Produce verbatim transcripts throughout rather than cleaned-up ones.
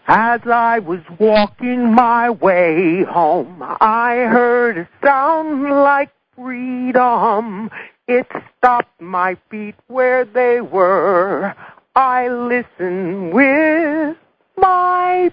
As I was walking my way home, I heard a sound like freedom. It stopped my feet where they were. I listened with my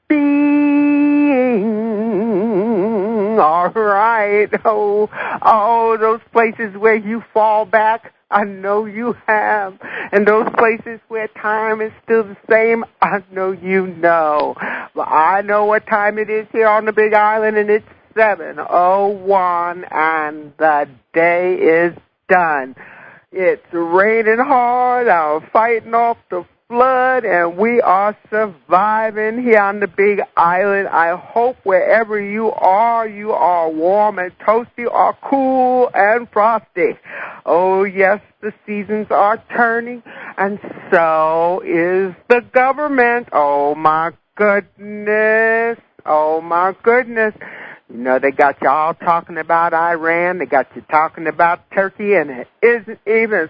being. All right. Oh, oh, those places where you fall back, I know you have. And those places where time is still the same, I know you know. But I know what time it is here on the Big Island, and it's seven oh one, and the day is done. It's raining hard. I'm fighting off the flood, and we are surviving here on the Big Island. I hope wherever you are, you are warm and toasty or cool and frosty. Oh, yes, the seasons are turning, and so is the government. Oh, my goodness. Oh, my goodness. You know, they got you all talking about Iran. They got you talking about Turkey, and it isn't even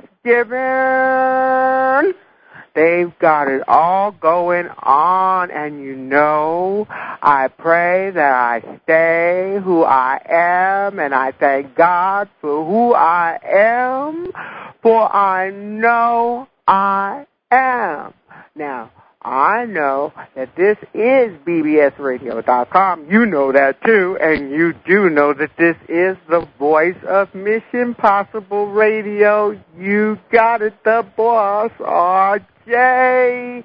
Thanksgiving. They've got it all going on, and you know, I pray that I stay who I am, and I thank God for who I am, for I know I am. Now, I know that this is B B S radio dot com. You know that too, and you do know that this is the voice of Mission Possible Radio. You got it, the boss, R J.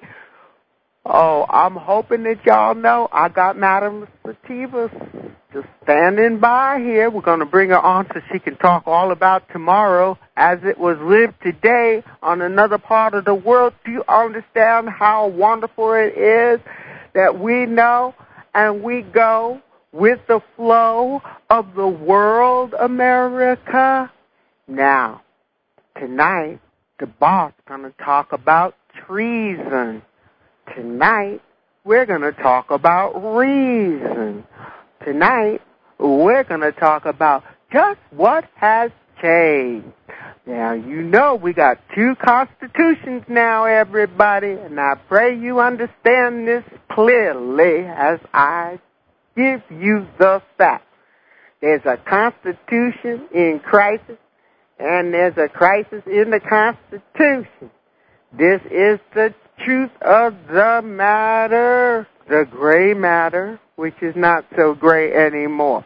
Oh, I'm hoping that y'all know I got Madam Sativa just standing by here. We're going to bring her on so she can talk all about tomorrow as it was lived today on another part of the world. Do you understand how wonderful it is that we know and we go with the flow of the world, America? Now, tonight, the boss is going to talk about treason. Tonight, we're going to talk about reason. Tonight, we're going to talk about just what has changed. Now, you know we got two constitutions now, everybody, and I pray you understand this clearly as I give you the facts. There's a constitution in crisis, and there's a crisis in the Constitution. This is the truth of the matter, the gray matter, which is not so gray anymore.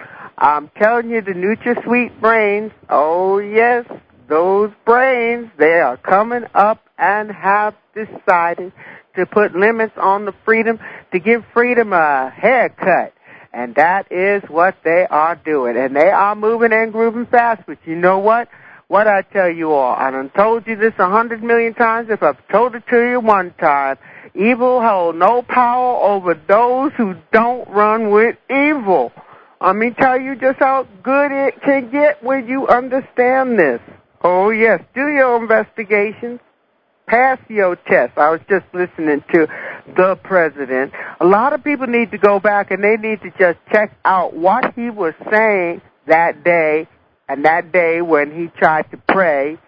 I'm telling you, the NutraSweet brains, oh yes, those brains, they are coming up and have decided to put limits on the freedom, to give freedom a haircut. And that is what they are doing. And they are moving and grooving fast, but you know what? What I tell you all, I done told you this a hundred million times. If I've told it to you one time, evil hold no power over those who don't run with evil. Let me tell you just how good it can get when you understand this. Oh, yes, do your investigations. Pass your test. I was just listening to the president. A lot of people need to go back and they need to just check out what he was saying that day, and that day when he tried to pray.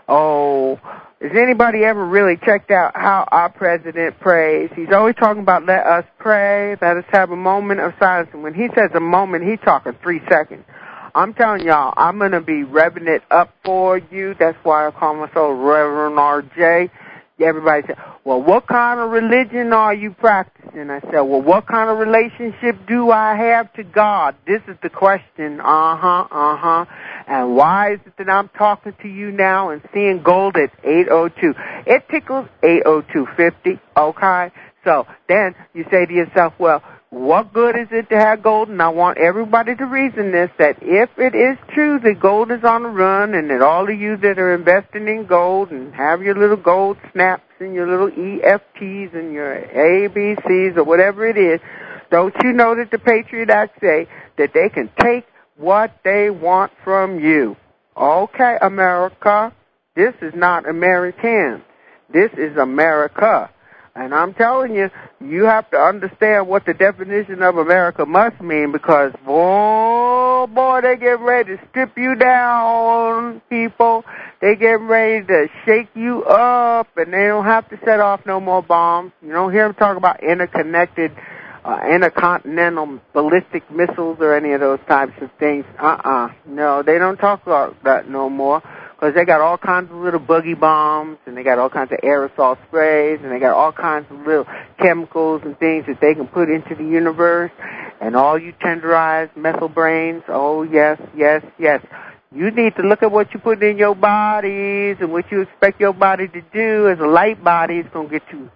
Oh, has anybody ever really checked out how our president prays? He's always talking about let us pray, let us have a moment of silence. And when he says a moment, he's talking three seconds. I'm telling y'all, I'm going to be revving it up for you. That's why I call myself Reverend R J. Everybody said, well, what kind of religion are you practicing? I said, well, what kind of relationship do I have to God? This is the question. Uh-huh, uh-huh. And why is it that I'm talking to you now and seeing gold at eight oh two? It tickles eight oh two fifty, okay? So then you say to yourself, well, what good is it to have gold? And I want everybody to reason this, that if it is true that gold is on the run and that all of you that are investing in gold and have your little gold snaps and your little E F Ts and your A B Cs or whatever it is, don't you know that the Patriot Act say that they can take what they want from you? Okay, America, this is not American. This is America. And I'm telling you, you have to understand what the definition of America must mean, because, oh, boy, they get ready to strip you down, people. They get ready to shake you up, and they don't have to set off no more bombs. You don't hear them talk about interconnected, uh, intercontinental ballistic missiles or any of those types of things. Uh-uh. No, they don't talk about that no more. Because they got all kinds of little boogie bombs, and they got all kinds of aerosol sprays, and they got all kinds of little chemicals and things that they can put into the universe. And all you tenderized methyl brains, oh, yes, yes, yes. You need to look at what you put in your bodies and what you expect your body to do. As a light body, it's going to get too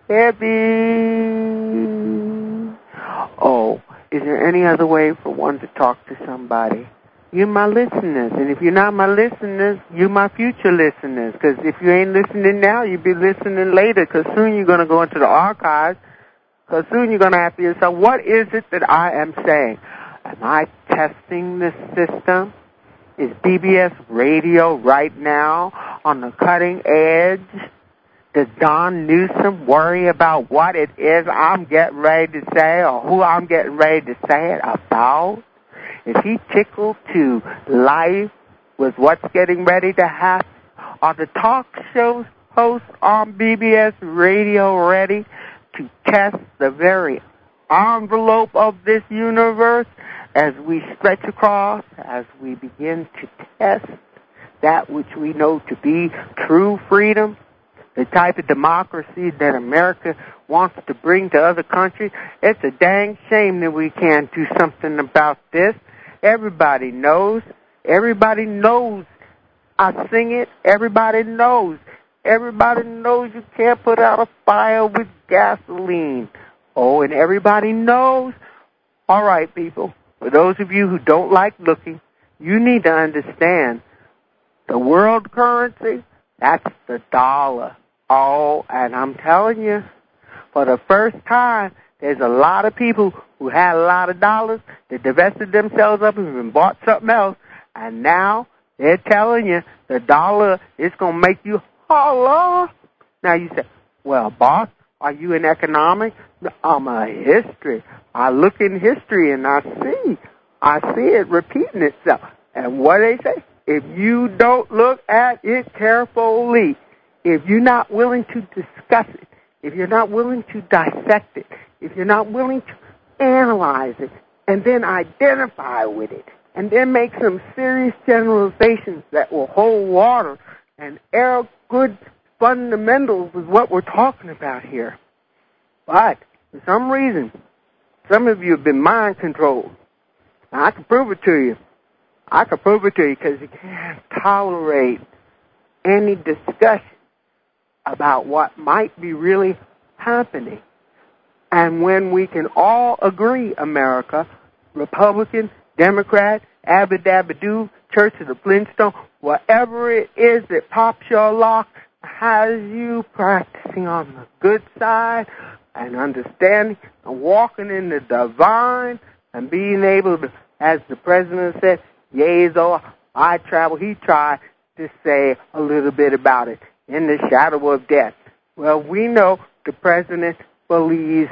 heavy. Oh, is there any other way for one to talk to somebody? You're my listeners, and if you're not my listeners, you're my future listeners, because if you ain't listening now, you'll be listening later, because soon you're going to go into the archives, because soon you're going to ask yourself, what is it that I am saying? Am I testing this system? Is B B S radio right now on the cutting edge? Does Don Newsom worry about what it is I'm getting ready to say or who I'm getting ready to say it about? Is he tickled to life with what's getting ready to happen? Are the talk show hosts on B B S radio ready to test the very envelope of this universe as we stretch across, as we begin to test that which we know to be true freedom, the type of democracy that America wants to bring to other countries? It's a dang shame that we can't do something about this. Everybody knows. Everybody knows. I sing it. Everybody knows. Everybody knows you can't put out a fire with gasoline. Oh, and everybody knows. All right, people. For those of you who don't like looking, you need to understand the world currency, that's the dollar. Oh, and I'm telling you, for the first time, there's a lot of people who had a lot of dollars that divested themselves up and even bought something else, and now they're telling you the dollar is going to make you holler. Now you say, well, boss, are you in economics? I'm a history. I look in history and I see. I see it repeating itself. And what do they say? If you don't look at it carefully, if you're not willing to discuss it, if you're not willing to dissect it, if you're not willing to analyze it, and then identify with it, and then make some serious generalizations that will hold water and air good fundamentals is what we're talking about here. But for some reason, some of you have been mind controlled. Now, I can prove it to you. I can prove it to you because you can't tolerate any discussion about what might be really happening. And when we can all agree, America, Republican, Democrat, Abba-Dabba-Doo, Church of the Flintstone, whatever it is that pops your lock, has you practicing on the good side and understanding and walking in the divine and being able to, as the president said, yea, though I travel, he tried to say a little bit about it in the shadow of death. Well, we know the president believes.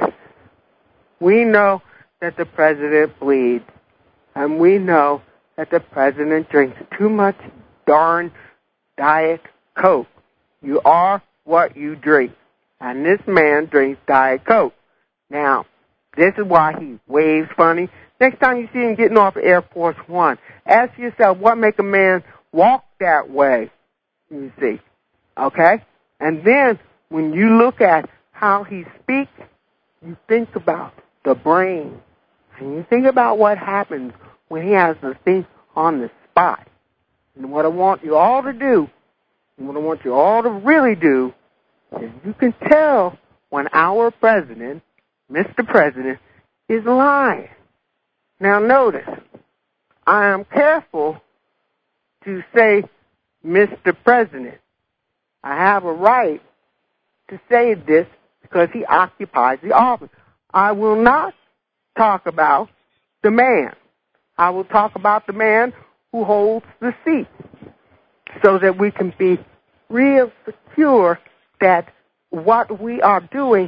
We know that the president bleeds. And we know that the president drinks too much darn Diet Coke. You are what you drink. And this man drinks Diet Coke. Now, this is why he waves funny. Next time you see him getting off Air Force One, ask yourself what make a man walk that way, you see. Okay? And then when you look at how he speaks, you think about the brain. And you think about what happens when he has to think on the spot. And what I want you all to do, and what I want you all to really do, is you can tell when our president, Mister President, is lying. Now notice, I am careful to say Mister President. I have a right to say this because he occupies the office. I will not talk about the man. I will talk about the man who holds the seat so that we can be real secure that what we are doing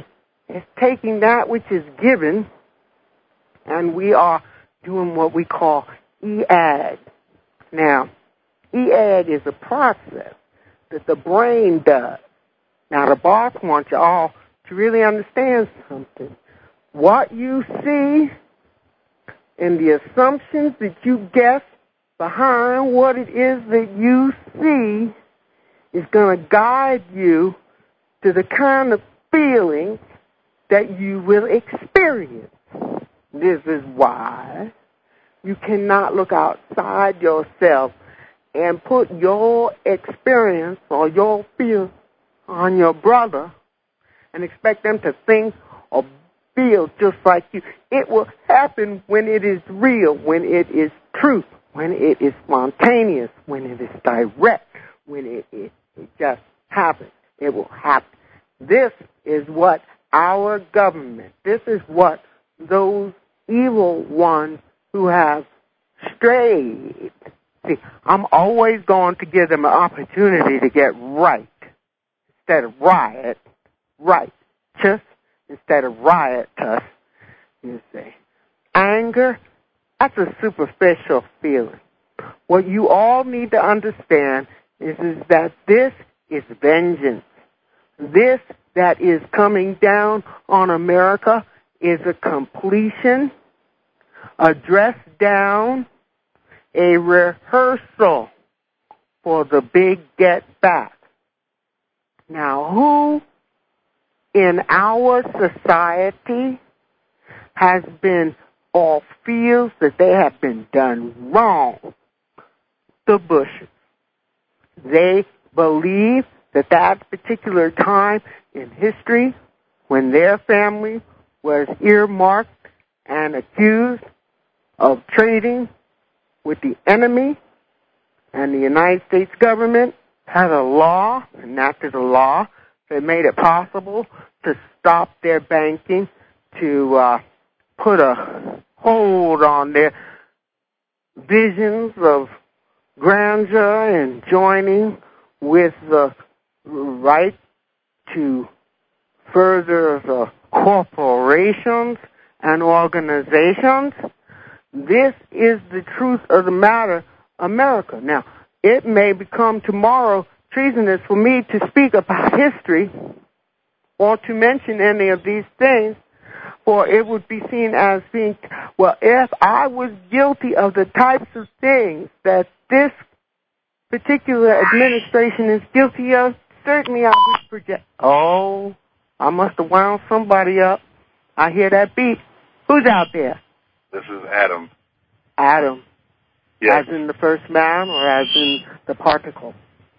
It's taking that which is given, and we are doing what we call E-A D. Now, E-A D is a process that the brain does. Now, the boss wants you all to really understand something. What you see and the assumptions that you guess behind what it is that you see is going to guide you to the kind of feeling that you will experience. This is why you cannot look outside yourself and put your experience or your feel on your brother and expect them to think or feel just like you. It will happen when it is real, when it is truth, when it is spontaneous, when it is direct, when it, it, it just happens. It will happen. This is what our government, this is what those evil ones who have strayed. See, I'm always going to give them an opportunity to get right instead of riot. Right. Just instead of riot, us, you see. Anger, that's a superficial feeling. What you all need to understand is, is that this is vengeance. This that is coming down on America is a completion, a dress down, a rehearsal for the big get back. Now, who in our society has been or feels that they have been done wrong? The Bushes. They believe that that particular time in history when their family was earmarked and accused of trading with the enemy, and the United States government had a law, enacted a law that made it possible to stop their banking, to uh, put a hold on their visions of grandeur and joining with the right to further the corporations and organizations. This is the truth of the matter, America. Now, it may become tomorrow treasonous for me to speak about history or to mention any of these things, for it would be seen as being, well, if I was guilty of the types of things that this particular administration is guilty of, certainly I would project. Oh, I must have wound somebody up. I hear that beep. Who's out there? This is Adam. Adam. Yes. As in the first man or as in the particle?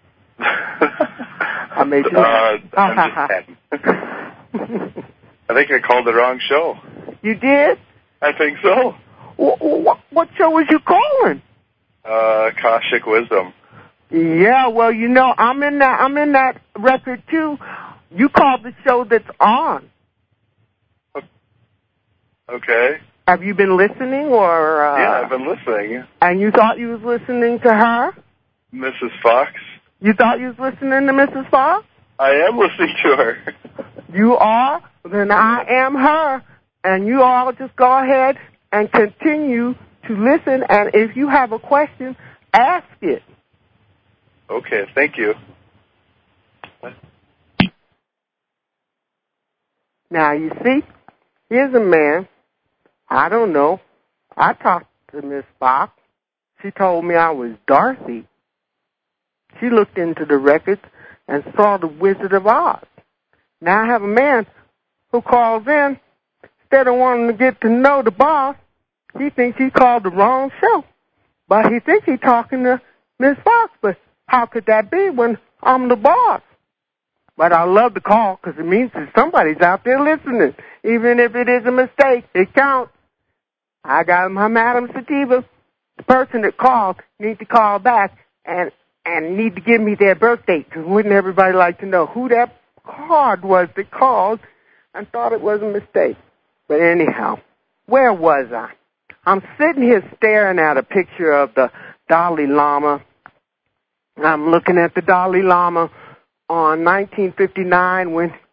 I made you. Uh, I'm just Adam. I think I called the wrong show. You did? I think so. What, what, what show was you calling? Uh, Akashic Wisdom. Yeah, well, you know, I'm in that. I'm in that record too. You called the show that's on. Okay. Have you been listening, or? Uh, yeah, I've been listening. And you thought you was listening to her? Missus Fox. You thought you was listening to Missus Fox? I am listening to her. You are? Then I am her. And you all just go ahead and continue to listen. And if you have a question, ask it. Okay, thank you. Now, you see, here's a man. I don't know. I talked to Miss Fox. She told me I was Dorothy. She looked into the records and saw the Wizard of Oz. Now I have a man who calls in. Instead of wanting to get to know the boss, he thinks he called the wrong show. But he thinks he's talking to Miss Fox. But how could that be when I'm the boss? But I love the call because it means that somebody's out there listening. Even if it is a mistake, it counts. I got my Madam Sativa. The person that called needs to call back and and need to give me their birthday, because wouldn't everybody like to know who that card was that called and thought it was a mistake? But anyhow, where was I? I'm sitting here staring at a picture of the Dalai Lama. I'm looking at the Dalai Lama on nineteen fifty-nine when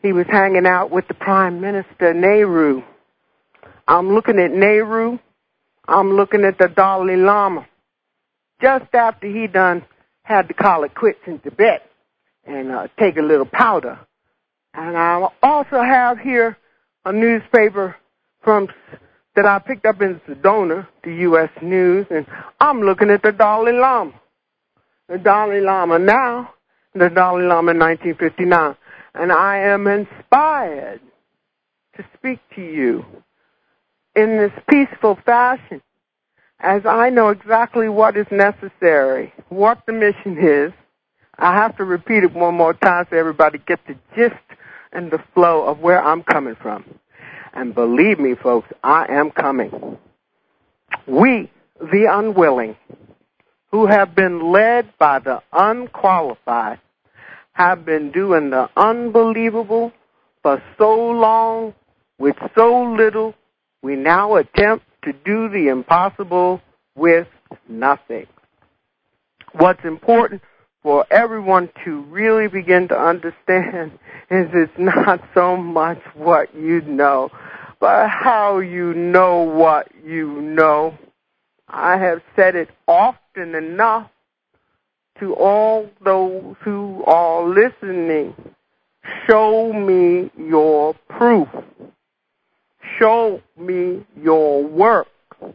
he was hanging out with the Prime Minister, Nehru. I'm looking at Nehru. I'm looking at the Dalai Lama. Just after he done had to call it quits in Tibet and uh, take a little powder. And I also have here a newspaper from that I picked up in Sedona, the U S News, and I'm looking at the Dalai Lama. The Dalai Lama now, the Dalai Lama in nineteen fifty-nine. And I am inspired to speak to you in this peaceful fashion, as I know exactly what is necessary, what the mission is. I have to repeat it one more time so everybody gets the gist and the flow of where I'm coming from. And believe me, folks, I am coming. We, the unwilling, who have been led by the unqualified, have been doing the unbelievable for so long with so little, we now attempt to do the impossible with nothing. What's important for everyone to really begin to understand is it's not so much what you know, but how you know what you know. I have said it often enough to all those who are listening. Show me your proof. Show me your work.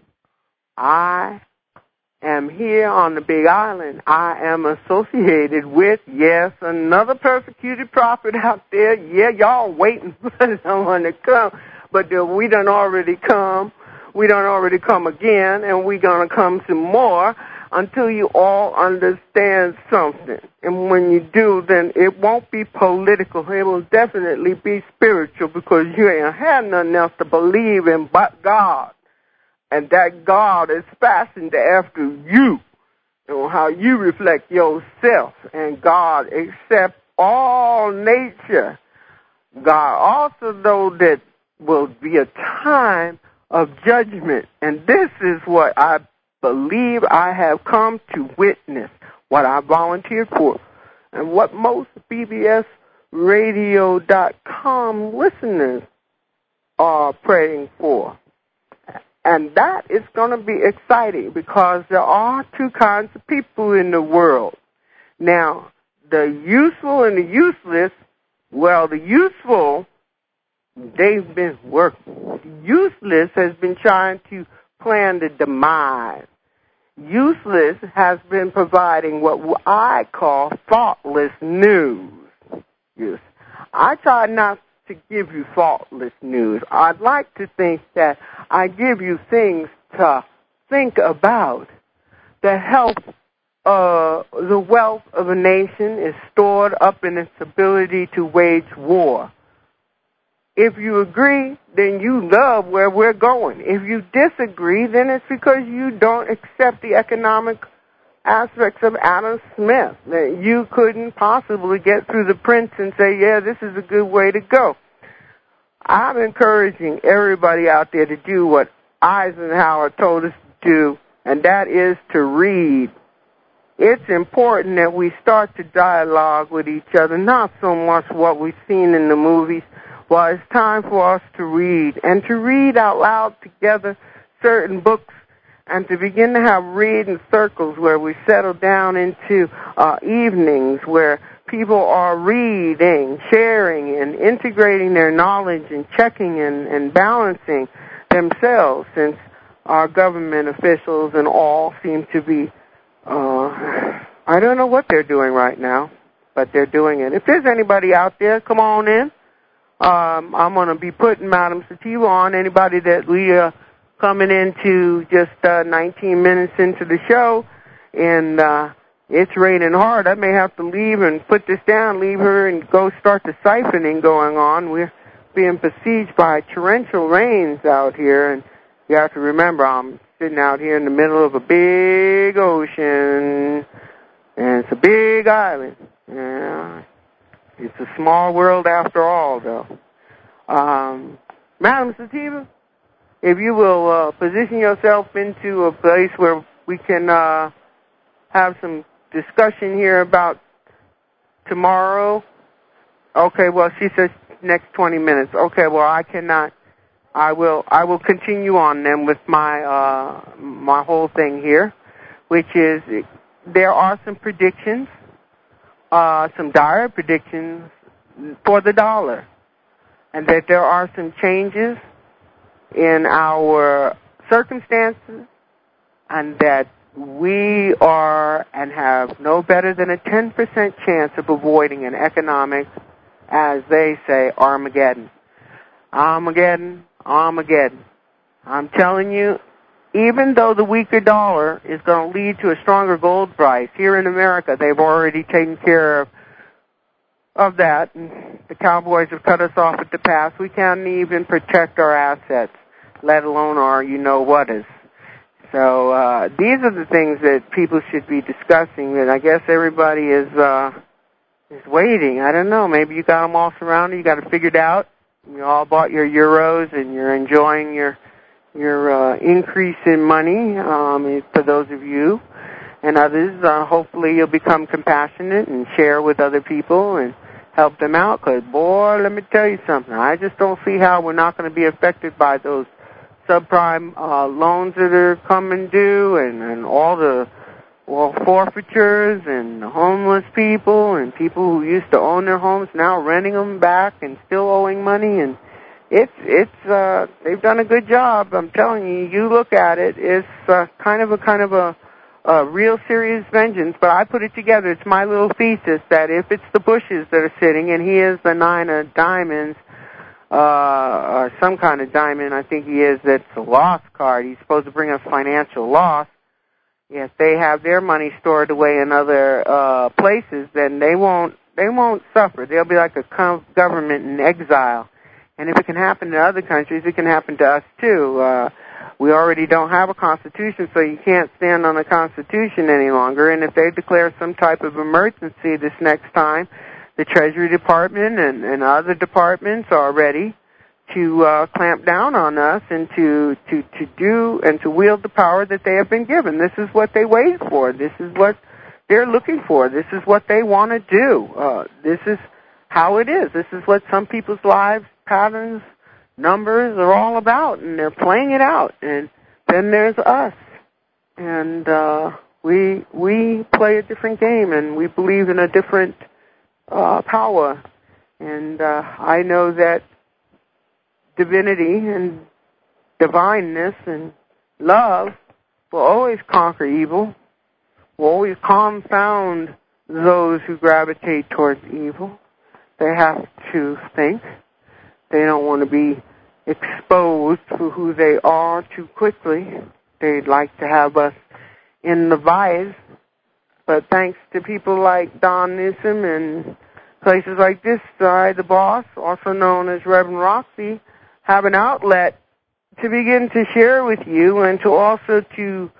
I am here on the Big Island. I am associated with, yes, another persecuted prophet out there. Yeah, y'all waiting for someone to come, but we done already come. We done already come again, and we gonna come some more until you all understand something. And when you do, then it won't be political. It will definitely be spiritual, because you ain't had nothing else to believe in but God. And that God is fastened after you, and how you reflect yourself. And God accepts all nature. God also knows that will be a time of judgment. And this is what I believe I have come to witness, what I volunteered for, and what most B B S radio dot com listeners are praying for. And that is going to be exciting, because there are two kinds of people in the world. Now, the useful and the useless, well, the useful, they've been working. The useless has been trying to plan the demise. Useless has been providing what I call thoughtless news. Yes. I try not to give you thoughtless news. I'd like to think that I give you things to think about. The health, uh, the wealth of a nation is stored up in its ability to wage war. If you agree, then you love where we're going. If you disagree, then it's because you don't accept the economic aspects of Adam Smith. That you couldn't possibly get through the prints and say, yeah, this is a good way to go. I'm encouraging everybody out there to do what Eisenhower told us to do, and that is to read. It's important that we start to dialogue with each other, not so much what we've seen in the movies. Well, it's time for us to read, and to read out loud together certain books, and to begin to have reading circles where we settle down into uh, evenings where people are reading, sharing, and integrating their knowledge and checking and, and balancing themselves, since our government officials and all seem to be, uh, I don't know what they're doing right now, but they're doing it. If there's anybody out there, come on in. Um, I'm going to be putting Madam Sativa on. Anybody that we are coming into just uh, nineteen minutes into the show, and uh, it's raining hard. I may have to leave and put this down, leave her, and go start the siphoning going on. We're being besieged by torrential rains out here, and you have to remember I'm sitting out here in the middle of a big ocean, and it's a big island. Yeah. It's a small world after all, though. Um, Madam Sativa, if you will uh, position yourself into a place where we can uh, have some discussion here about tomorrow. Okay, well, she says next twenty minutes. Okay, well, I cannot. I will. I will continue on then with my uh, my whole thing here, which is there are some predictions, uh, some dire predictions for the dollar, and that there are some changes in our circumstances, and that we are and have no better than a ten percent chance of avoiding an economic, as they say, Armageddon. Armageddon, Armageddon. I'm telling you, even though the weaker dollar is going to lead to a stronger gold price, here in America they've already taken care of, of that. And the cowboys have cut us off at the pass. We can't even protect our assets, let alone our you-know-what-is. So uh, these are the things that people should be discussing, and I guess everybody is uh, is waiting. I don't know. Maybe you got them all surrounded. You got it figured out. You all bought your euros, and you're enjoying your your uh, increase in money. Um, for those of you and others, uh, hopefully you'll become compassionate and share with other people and help them out. Because, boy, let me tell you something. I just don't see how we're not going to be affected by those subprime uh, loans that are coming due, and, and all the well, forfeitures, and homeless people, and people who used to own their homes now renting them back and still owing money. And it's it's uh, they've done a good job. I'm telling you. You look at it, it's uh, kind of a kind of a, a real serious vengeance. But I put it together. It's my little thesis that if it's the Bushes that are sitting, and he is the nine of diamonds. Uh, or some kind of diamond, I think he is, that's a loss card. He's supposed to bring us financial loss. If they have their money stored away in other uh, places, then they won't they won't suffer. They'll be like a government in exile. And if it can happen to other countries, it can happen to us too. Uh, we already don't have a constitution, so you can't stand on the Constitution any longer. And if they declare some type of emergency this next time, the Treasury Department and, and other departments are ready to uh, clamp down on us and to, to, to do and to wield the power that they have been given. This is what they waited for. This is what they're looking for. This is what they want to do. Uh, this is how it is. This is what some people's lives, patterns, numbers are all about, and they're playing it out. And then there's us. And uh, we we play a different game, and we believe in a different Uh, power, and uh, I know that divinity and divineness and love will always conquer evil, will always confound those who gravitate towards evil. They have to think. They don't want to be exposed for who they are too quickly. They'd like to have us in the vise. But thanks to people like Don Newsom and places like this, I, the boss, also known as Reverend Roxy, have an outlet to begin to share with you, and to also to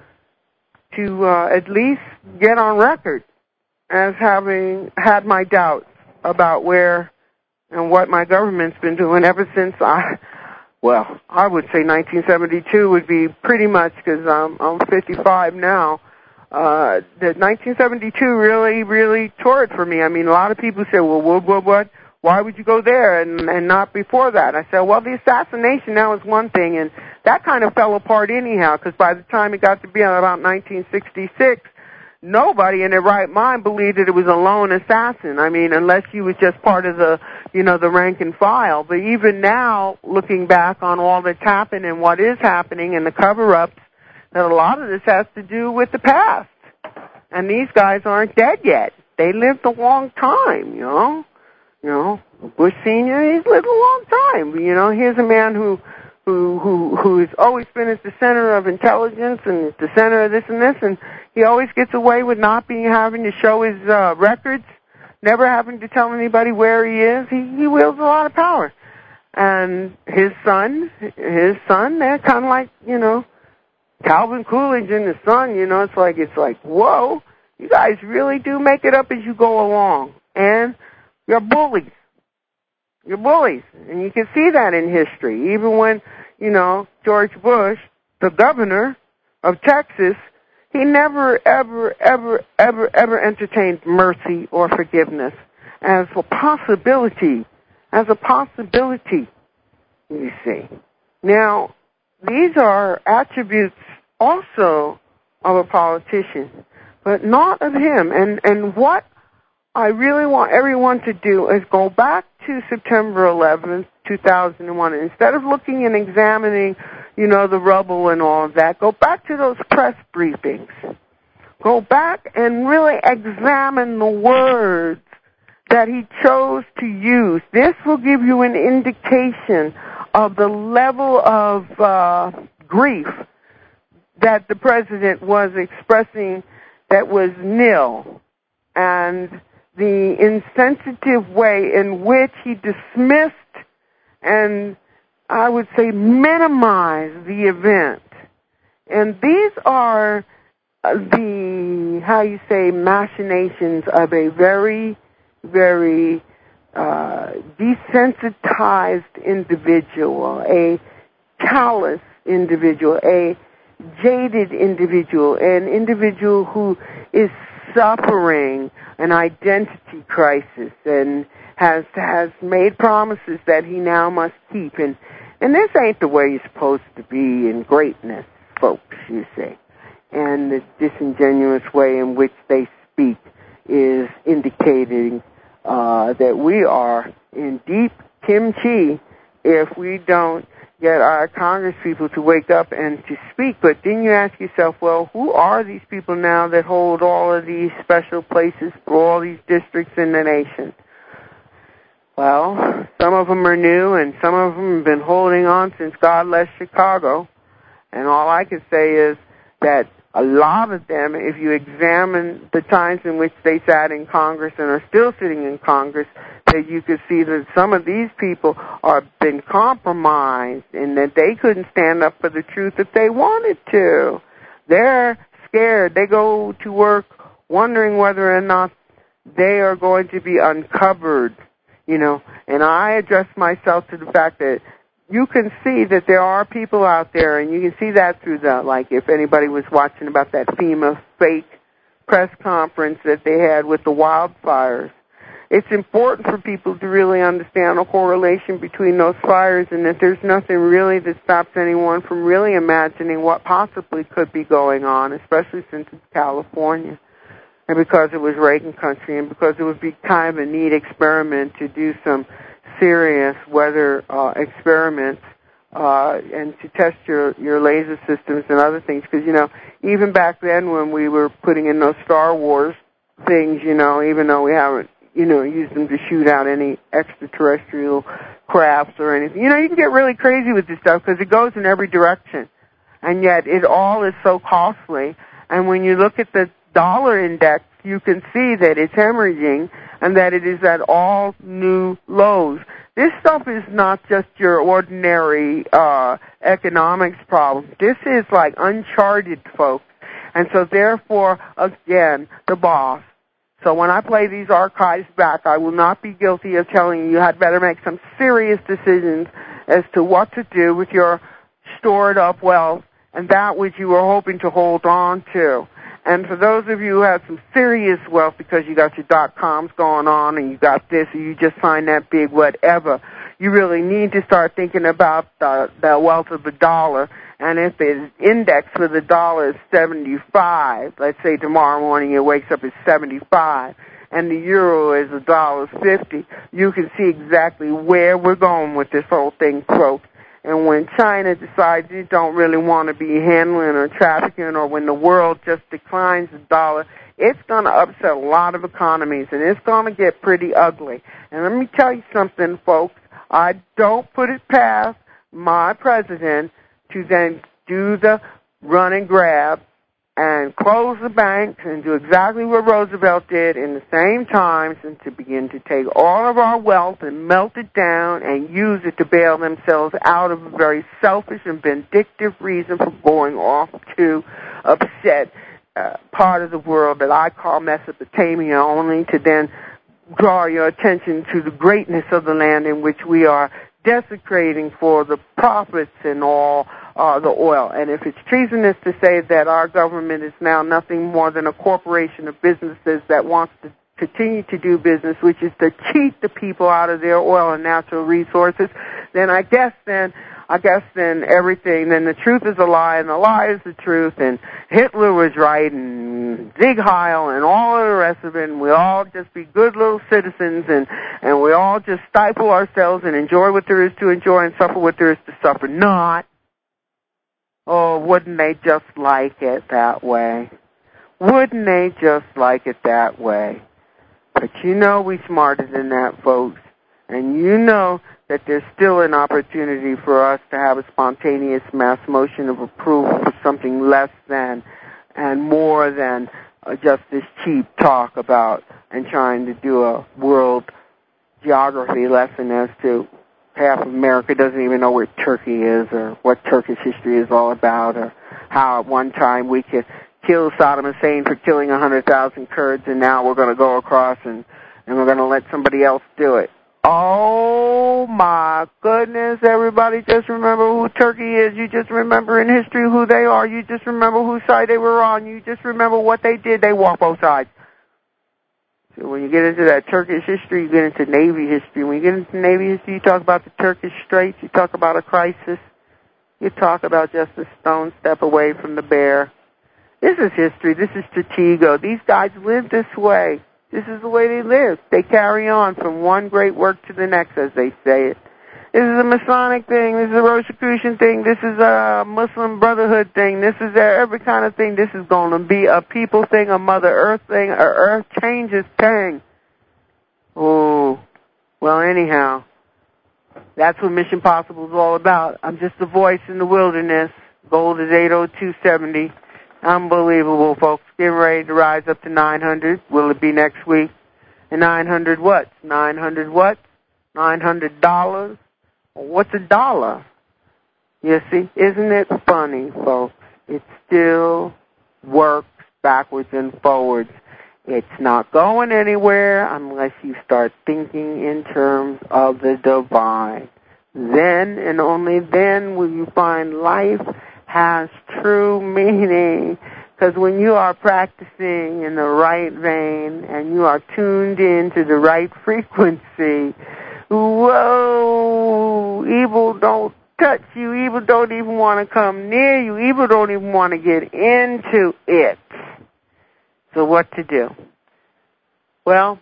to uh, at least get on record as having had my doubts about where and what my government's been doing ever since I, well, I would say nineteen seventy-two would be pretty much, because I'm, I'm fifty-five now. Uh, that nineteen seventy-two really, really tore it for me. I mean, a lot of people say, well, what, what, what? Why would you go there and, and not before that? I said, well, the assassination now is one thing, and that kind of fell apart anyhow, because by the time it got to be about nineteen sixty-six, nobody in their right mind believed that it was a lone assassin. I mean, unless you was just part of the, you know, the rank and file. But even now, looking back on all that's happened and what is happening and the cover-ups, that a lot of this has to do with the past. And these guys aren't dead yet. They lived a long time, you know. You know, Bush Senior, he's lived a long time. You know, here's a man who who who who's always been at the center of intelligence and at the center of this and this, and he always gets away with not being having to show his uh, records, never having to tell anybody where he is. He, he wields a lot of power. And his son, his son, they're kind of like, you know, Calvin Coolidge and his son, you know, it's like, it's like, whoa, you guys really do make it up as you go along. And you're bullies. You're bullies. And you can see that in history. Even when, you know, George Bush, the governor of Texas, he never, ever, ever, ever, ever entertained mercy or forgiveness as a possibility as a possibility, you see. Now, these are attributes also of a politician, but not of him. And, and what I really want everyone to do is go back to September eleventh, two thousand one. And instead of looking and examining, you know, the rubble and all of that, go back to those press briefings. Go back and really examine the words that he chose to use. This will give you an indication of the level of uh, grief that the president was expressing that was nil, and the insensitive way in which he dismissed and, I would say, minimized the event. And these are the, how you say, machinations of a very, very uh, desensitized individual, a callous individual, a jaded individual, an individual who is suffering an identity crisis and has has made promises that he now must keep. And, and this ain't the way you're supposed to be in greatness, folks, you see. And the disingenuous way in which they speak is indicating uh, that we are in deep kimchi if we don't get our Congress people to wake up and to speak. But then you ask yourself, well, who are these people now that hold all of these special places for all these districts in the nation? Well, some of them are new, and some of them have been holding on since God left Chicago. And all I can say is that a lot of them, if you examine the times in which they sat in Congress and are still sitting in Congress, that you could see that some of these people are been compromised and that they couldn't stand up for the truth if they wanted to. They're scared. They go to work wondering whether or not they are going to be uncovered, you know. And I address myself to the fact that you can see that there are people out there, and you can see that through the, like if anybody was watching about that FEMA fake press conference that they had with the wildfires. It's important for people to really understand the correlation between those fires, and that there's nothing really that stops anyone from really imagining what possibly could be going on, especially since it's California, and because it was Reagan country, and because it would be kind of a neat experiment to do some serious weather uh, experiments uh, and to test your, your laser systems and other things. Because, you know, even back then when we were putting in those Star Wars things, you know, even though we haven't, you know, used them to shoot out any extraterrestrial crafts or anything. You know, you can get really crazy with this stuff because it goes in every direction. And yet it all is so costly. And when you look at the dollar index, you can see that it's hemorrhaging and that it is at all new lows. This stuff is not just your ordinary uh, economics problem. This is like uncharted, folks. And so therefore, again, the boss. So when I play these archives back, I will not be guilty of telling you you had better make some serious decisions as to what to do with your stored up wealth and that which you were hoping to hold on to. And for those of you who have some serious wealth because you got your dot-coms going on and you got this or you just signed that big whatever, you really need to start thinking about the, the wealth of the dollar. And if the index for the dollar is seventy-five, let's say tomorrow morning it wakes up at seventy-five, and the euro is one dollar fifty, you can see exactly where we're going with this whole thing, folks. And when China decides you don't really want to be handling or trafficking, or when the world just declines the dollar, it's going to upset a lot of economies, and it's going to get pretty ugly. And let me tell you something, folks. I don't put it past my president to then do the run and grab and close the banks and do exactly what Roosevelt did in the same times, and to begin to take all of our wealth and melt it down and use it to bail themselves out of a very selfish and vindictive reason for going off to upset uh, part of the world that I call Mesopotamia, only to then draw your attention to the greatness of the land in which we are desecrating for the profits and all uh, the oil. And if it's treasonous to say that our government is now nothing more than a corporation of businesses that wants to continue to do business, which is to cheat the people out of their oil and natural resources, then I guess then, I guess then everything, then the truth is a lie and the lie is the truth, and Hitler was right and Sieg Heil and all of the rest of it, and we all just be good little citizens, and, and we all just stifle ourselves and enjoy what there is to enjoy and suffer what there is to suffer. Not. Oh, wouldn't they just like it that way? Wouldn't they just like it that way? But you know we smarter than that, folks. And you know that there's still an opportunity for us to have a spontaneous mass motion of approval for something less than and more than uh, just this cheap talk about and trying to do a world geography lesson as to half of America doesn't even know where Turkey is or what Turkish history is all about or how at one time we could kill Saddam Hussein for killing one hundred thousand Kurds and now we're going to go across and, and we're going to let somebody else do it. Oh, my goodness, everybody just remember who Turkey is. You just remember in history who they are. You just remember whose side they were on. You just remember what they did. They walked both sides. So when you get into that Turkish history, you get into Navy history. When you get into Navy history, you talk about the Turkish Straits. You talk about a crisis. You talk about just a stone step away from the bear. This is history. This is Stratego. These guys live this way. This is the way they live. They carry on from one great work to the next, as they say it. This is a Masonic thing. This is a Rosicrucian thing. This is a Muslim Brotherhood thing. This is every kind of thing. This is going to be a people thing, a Mother Earth thing, a Earth changes thing. Oh, well, anyhow, that's what Mission Possible is all about. I'm just a voice in the wilderness. Gold is eight oh two seventy. Unbelievable, folks. Getting ready to rise up to nine hundred. Will it be next week? And nine hundred what? nine hundred what? nine hundred dollars? What's a dollar? You see, isn't it funny, folks? It still works backwards and forwards. It's not going anywhere unless you start thinking in terms of the divine. Then and only then will you find life has true meaning. Because when you are practicing in the right vein and you are tuned into the right frequency, whoa, evil don't touch you. Evil don't even want to come near you. Evil don't even want to get into it. So what to do? Well,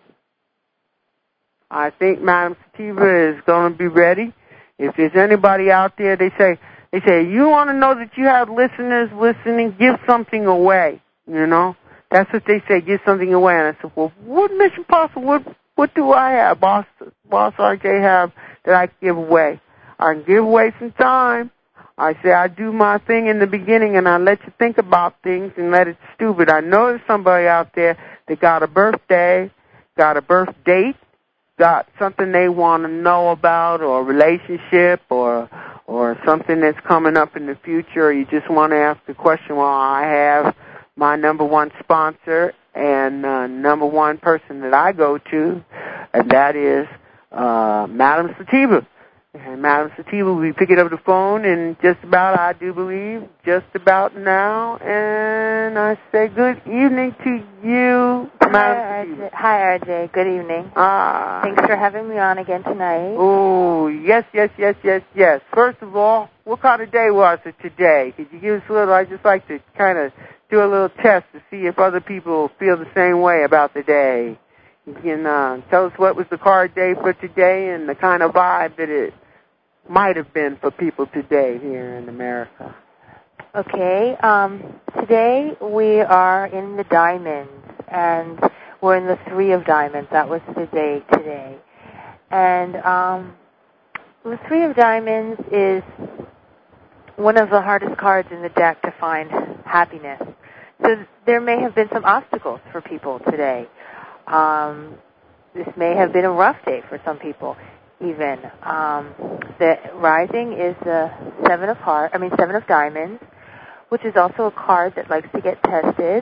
I think Madam Sativa is going to be ready. If there's anybody out there, they say, They say, you want to know that you have listeners listening, give something away, you know. That's what they say, give something away. And I said, well, what Mission Possible, what, what do I have, Boss, Boss R J have that I can give away? I can give away some time. I say I do my thing in the beginning, and I let you think about things and let it stupid. I know there's somebody out there that got a birthday, got a birth date, got something they want to know about, or a relationship, or or something that's coming up in the future, or you just want to ask a question. Well, I have my number one sponsor and uh, number one person that I go to, and that is uh, Madam Sativa. And Madam Sativa will be picking up the phone in just about, I do believe, just about now. And I say good evening to you, Madam Sativa. Hi, R J. Good evening. Ah. Thanks for having me on again tonight. Oh, yes, yes, yes, yes, yes. First of all, what kind of day was it today? Could you give us a little, I'd just like to kind of do a little test to see if other people feel the same way about the day. You can uh, tell us what was the card day for today and the kind of vibe that it might have been for people today here in America. Okay. Um, today we are in the diamonds, and we're in the three of diamonds. That was the day today. And um, the three of diamonds is one of the hardest cards in the deck to find happiness. So there may have been some obstacles for people today. Um, this may have been a rough day for some people. Even um, the rising is the seven of heart. I mean seven of diamonds, which is also a card that likes to get tested.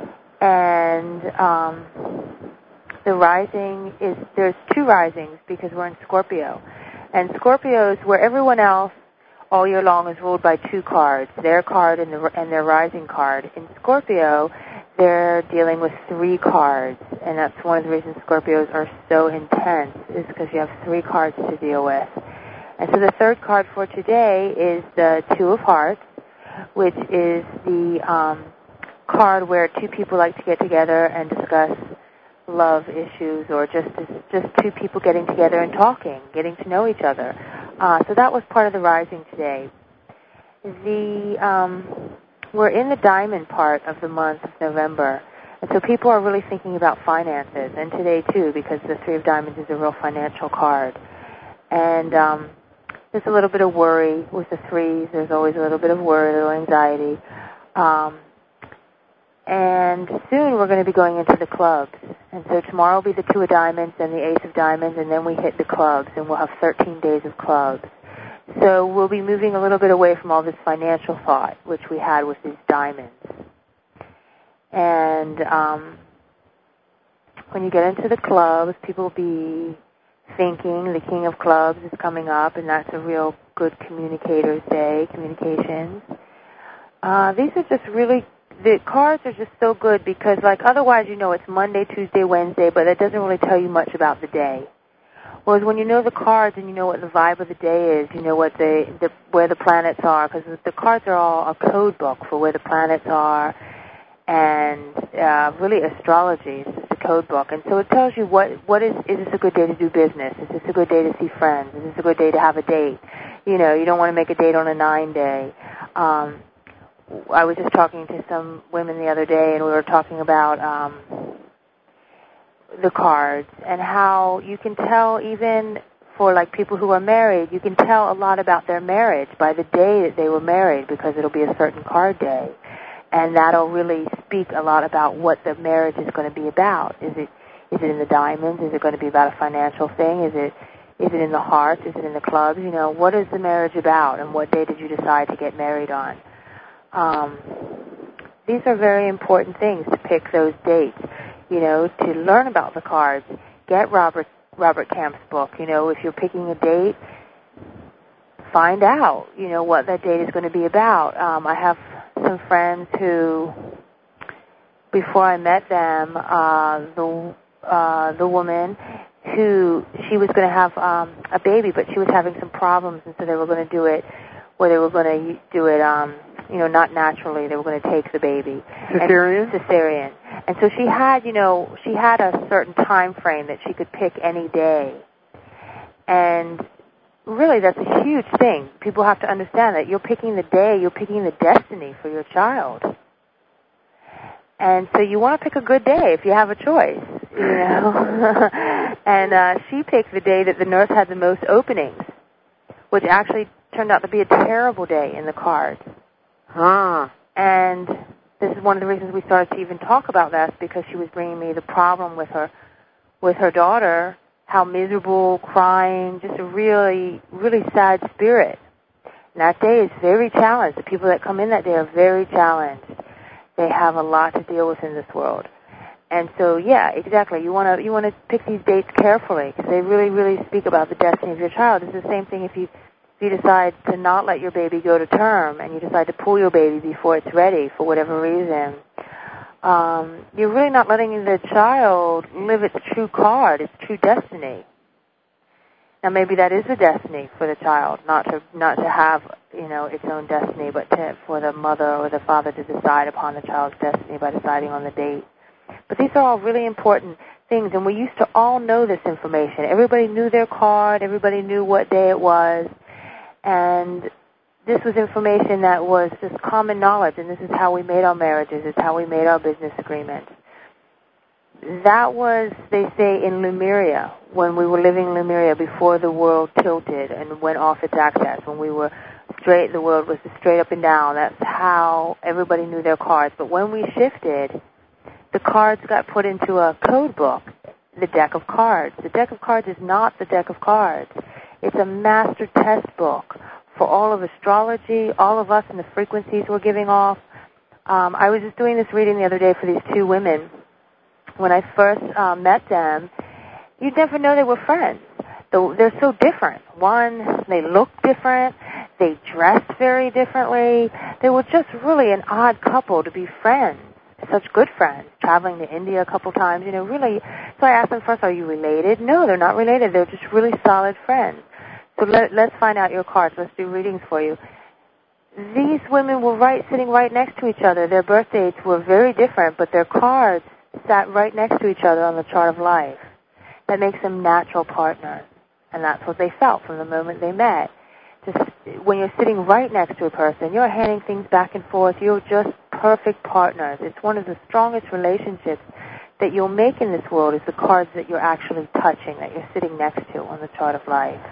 And um, the rising is there's two risings because we're in Scorpio, and Scorpios, where everyone else all year long is ruled by two cards, their card and, the, and their rising card. In Scorpio, they're dealing with three cards, and that's one of the reasons Scorpios are so intense, is because you have three cards to deal with. And so the third card for today is the Two of Hearts, which is the um, card where two people like to get together and discuss love issues, or just just two people getting together and talking, getting to know each other. Uh, so that was part of the rising today. The um, we're in the diamond part of the month of November, and so people are really thinking about finances, and today too, because the Three of Diamonds is a real financial card. And um, there's a little bit of worry with the threes. There's always a little bit of worry, a little anxiety. Um, and soon we're going to be going into the clubs. And so tomorrow will be the Two of Diamonds and the Ace of Diamonds, and then we hit the clubs, and we'll have thirteen days of clubs. So we'll be moving a little bit away from all this financial thought, which we had with these diamonds. And um, when you get into the clubs, people will be thinking the King of Clubs is coming up, and that's a real good communicator's day, communications. Uh, these are just really, the cards are just so good because, like, otherwise you know it's Monday, Tuesday, Wednesday, but that doesn't really tell you much about the day. Whereas when you know the cards and you know what the vibe of the day is, you know what the, the where the planets are, because the cards are all a code book for where the planets are, and uh, really astrology is just a code book. And so it tells you what what is is this a good day to do business? Is this a good day to see friends? Is this a good day to have a date? You know, you don't want to make a date on a nine day. Um, I was just talking to some women the other day, and we were talking about um, the cards and how you can tell, even for like people who are married, you can tell a lot about their marriage by the day that they were married, because it'll be a certain card day. And that'll really speak a lot about what the marriage is going to be about. Is it is it in the diamonds? Is it going to be about a financial thing? Is it is it in the hearts? Is it in the clubs? You know, what is the marriage about, and what day did you decide to get married on? Um, these are very important things to pick those dates. You know, to learn about the cards, get Robert Robert Camp's book. You know, if you're picking a date, find out, you know, what that date is going to be about. Um, I have some friends who, before I met them, uh, the uh, the woman who, she was going to have um, a baby, but she was having some problems, and so they were going to do it, where they were going to do it, um, you know, not naturally. They were going to take the baby. Cesarean? And, cesarean. And so she had, you know, she had a certain time frame that she could pick any day. And really, that's a huge thing. People have to understand that you're picking the day, you're picking the destiny for your child. And so you want to pick a good day if you have a choice, you know. And uh, she picked the day that the nurse had the most openings, which actually turned out to be a terrible day in the cards. Huh. And this is one of the reasons we started to even talk about this, because she was bringing me the problem with her, with her daughter, how miserable, crying, just a really, really sad spirit. And that day is very challenged. The people that come in that day are very challenged. They have a lot to deal with in this world. And so, yeah, exactly. You want to you want to pick these dates carefully, because they really, really speak about the destiny of your child. It's the same thing if you if you decide to not let your baby go to term, and you decide to pull your baby before it's ready for whatever reason. Um, you're really not letting the child live its true card, its true destiny. Now, maybe that is the destiny for the child, not to not to have, you know, its own destiny, but to, for the mother or the father to decide upon the child's destiny by deciding on the date. But these are all really important things, and we used to all know this information. Everybody knew their card. Everybody knew what day it was, and this was information that was just common knowledge, and this is how we made our marriages. It's how we made our business agreements. That was, they say, in Lemuria, when we were living in Lemuria before the world tilted and went off its axis. When we were straight, the world was straight up and down. That's how everybody knew their cards. But when we shifted, the cards got put into a code book, the deck of cards. The deck of cards is not the deck of cards. It's a master test book for all of astrology, all of us, and the frequencies we're giving off. Um, I was just doing this reading the other day for these two women. When I first uh, met them, you'd never know they were friends. They're so different. One, they looked different. They dressed very differently. They were just really an odd couple to be friends. such good friends, traveling to India a couple times, you know, really. So I asked them first, are you related? No, they're not related. They're just really solid friends. So let, let's find out your cards. Let's do readings for you. These women were right, sitting right next to each other. Their birth dates were very different, but their cards sat right next to each other on the chart of life. That makes them natural partners. And that's what they felt from the moment they met. Just when you're sitting right next to a person, you're handing things back and forth. You're just perfect partners. It's one of the strongest relationships that you'll make in this world is the cards that you're actually touching, that you're sitting next to on the chart of life.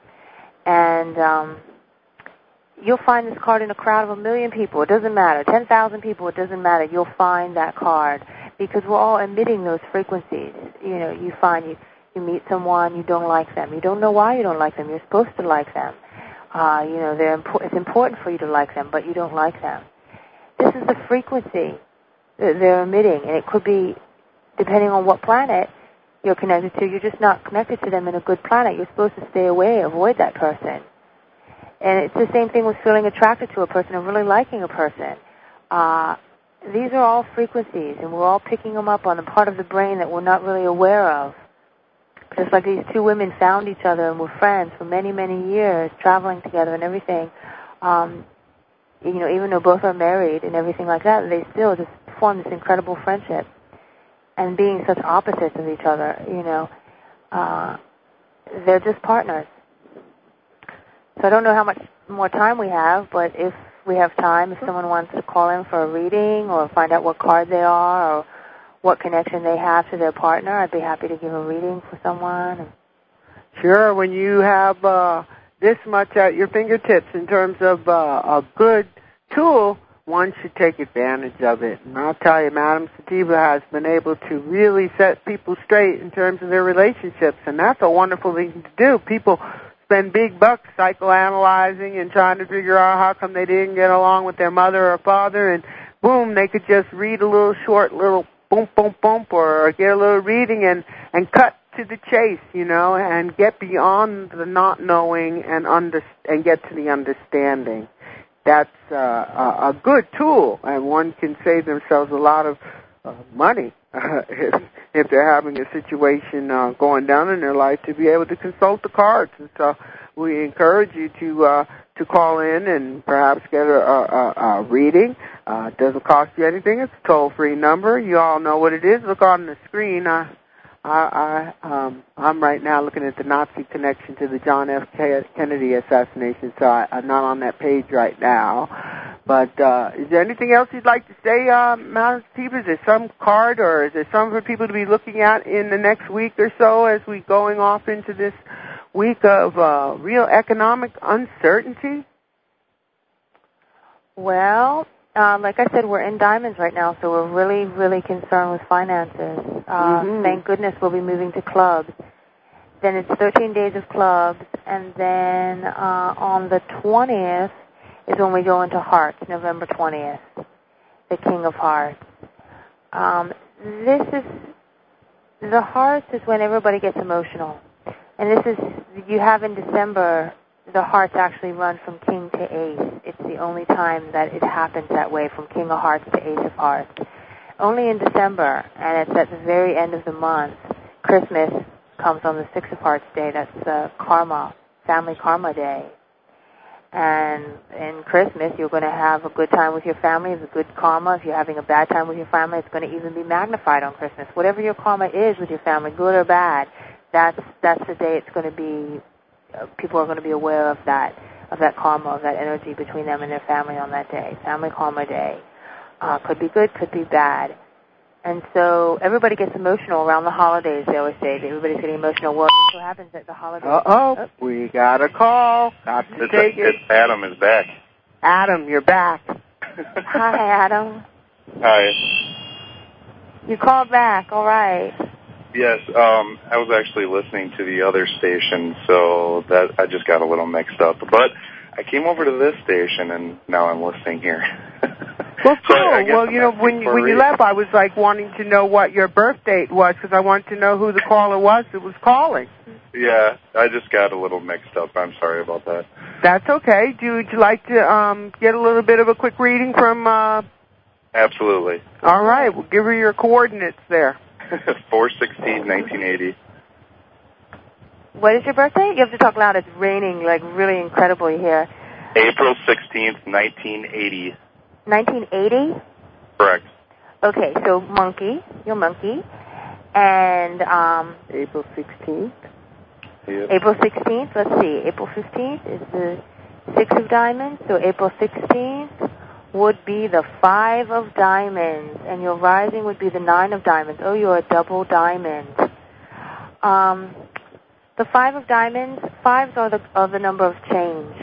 And um, you'll find this card in a crowd of a million people. It doesn't matter. ten thousand people, it doesn't matter. You'll find that card because we're all emitting those frequencies. You know, you find you, you meet someone, you don't like them. You don't know why you don't like them. You're supposed to like them. Uh, you know, they're impo- it's important for you to like them, but you don't like them. This is the frequency that they're emitting, and it could be, depending on what planet you're connected to, you're just not connected to them in a good planet. You're supposed to stay away, avoid that person. And it's the same thing with feeling attracted to a person or really liking a person. Uh, these are all frequencies, and we're all picking them up on the part of the brain that we're not really aware of. Just like these two women found each other and were friends for many, many years, traveling together and everything. Um, you know, even though both are married and everything like that, they still just form this incredible friendship. And being such opposites of each other, you know, uh, they're just partners. So I don't know how much more time we have, but if we have time, if someone wants to call in for a reading or find out what card they are or what connection they have to their partner, I'd be happy to give a reading for someone. Sure, when you have uh, this much at your fingertips in terms of uh, a good tool, one should take advantage of it. And I'll tell you, Madam Sativa has been able to really set people straight in terms of their relationships, and that's a wonderful thing to do. People spend big bucks psychoanalyzing and trying to figure out how come they didn't get along with their mother or father, and boom, they could just read a little short little boom, boom, boom, or get a little reading and, and cut to the chase, you know, and get beyond the not knowing and under, and get to the understanding. That's uh, a, a good tool, and one can save themselves a lot of uh, money uh, if, if they're having a situation uh, going down in their life to be able to consult the cards. And so we encourage you to uh, to call in and perhaps get a, a, a reading. Uh, it doesn't cost you anything. It's a toll-free number. You all know what it is. Look on the screen. I, I, I, um, I'm right now looking at the Nazi connection to the John F. Kennedy assassination, so I, I'm not on that page right now. But uh, is there anything else you'd like to say, uh, Madam Sativa? Is there some card or is there some for people to be looking at in the next week or so as we're going off into this week of uh, real economic uncertainty? Well, uh, like I said, we're in diamonds right now, so we're really, really concerned with finances. Uh, mm-hmm. Thank goodness we'll be moving to clubs. Then it's thirteen days of clubs, and then uh, on the twentieth is when we go into hearts, November twentieth, the King of Hearts. Um, this is, the hearts is when everybody gets emotional. And this is, you have in December, the hearts actually run from King to Ace. It's the only time that it happens that way, from King of Hearts to Ace of Hearts. Only in December, and it's at the very end of the month. Christmas comes on the Six of Hearts Day. That's the karma, family karma day. And in Christmas, you're going to have a good time with your family. It's a good karma. If you're having a bad time with your family, it's going to even be magnified on Christmas. Whatever your karma is with your family, good or bad, that's that's the day it's going to be. Uh, people are going to be aware of that, of that karma, of that energy between them and their family on that day. Family karma day. Uh, could be good, could be bad. And so everybody gets emotional around the holidays, they always say. Everybody's getting emotional. Well, that's what happens at the holidays. Uh-oh, oh. We got a call. Got to it's take a, it. It's Adam is back. Adam, you're back. Hi, Adam. Hi. You called back, all right. Yes, um, I was actually listening to the other station, so that I just got a little mixed up. But I came over to this station, and now I'm listening here. Well, cool. So I, I well, you know, when you, when you left, I was like wanting to know what your birth date was because I wanted to know who the caller was that was calling. Yeah, I just got a little mixed up. I'm sorry about that. That's okay. Do, would you like to um, get a little bit of a quick reading from uh, Absolutely. All right. Well, give her your coordinates there. four sixteen nineteen eighty. What is your birthday? You have to talk loud. It's raining like really incredibly here. April sixteenth, nineteen eighty. nineteen eighty? Correct. Okay, so monkey. You're monkey. And um, April sixteenth. Yep. April sixteenth, let's see. April fifteenth is the six of diamonds. So April sixteenth would be the five of diamonds. And your rising would be the nine of diamonds. Oh, you're a double diamond. Um, the five of diamonds, fives are the, are the number of change.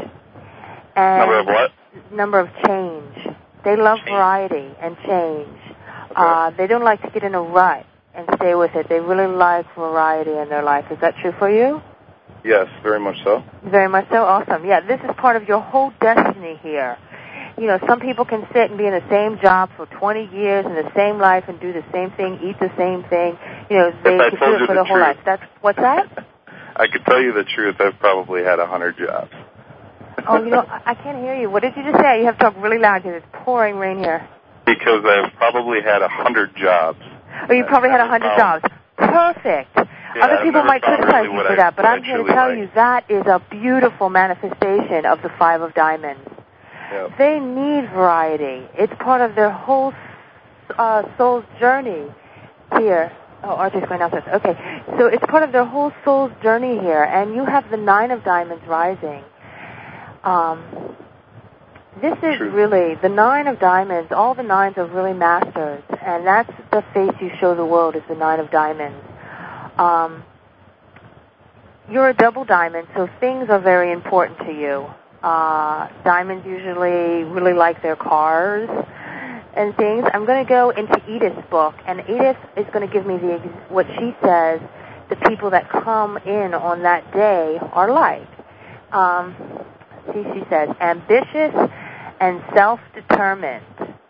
And Number of what? Number of change. They love Change. variety and change. Okay. Uh, they don't like to get in a rut and stay with it. They really like variety in their life. Is that true for you? Yes, very much so. Very much so. Awesome. Yeah, this is part of your whole destiny here. You know, some people can sit and be in the same job for twenty years in the same life and do the same thing, eat the same thing. You know, they If I can told do you it for the their whole truth. life. That's what's that? I could tell you the truth. I've probably had a hundred jobs. Oh, you know, I I can't hear you. What did you just say? You have to talk really loud because it's pouring rain here. Because I've probably had a hundred jobs. Oh, you probably had a I've hundred never jobs. Perfect. Yeah, Other I've people never might found criticize really you what for I- that, but what I'm I here to truly tell like. you that is a beautiful manifestation of the five of diamonds. Yep. They need variety. It's part of their whole uh, soul's journey here. Oh, Archie's going downstairs. Okay. So it's part of their whole soul's journey here, and you have the nine of diamonds rising. Um, this is True. really, the nine of diamonds, all the nines are really masters, and that's the face you show the world is the nine of diamonds. Um, you're a double diamond, so things are very important to you. Uh, diamonds usually really like their cars and things. I'm going to go into Edith's book, and Edith is going to give me the what she says the people that come in on that day are like. Um, see, she says, ambitious and self-determined,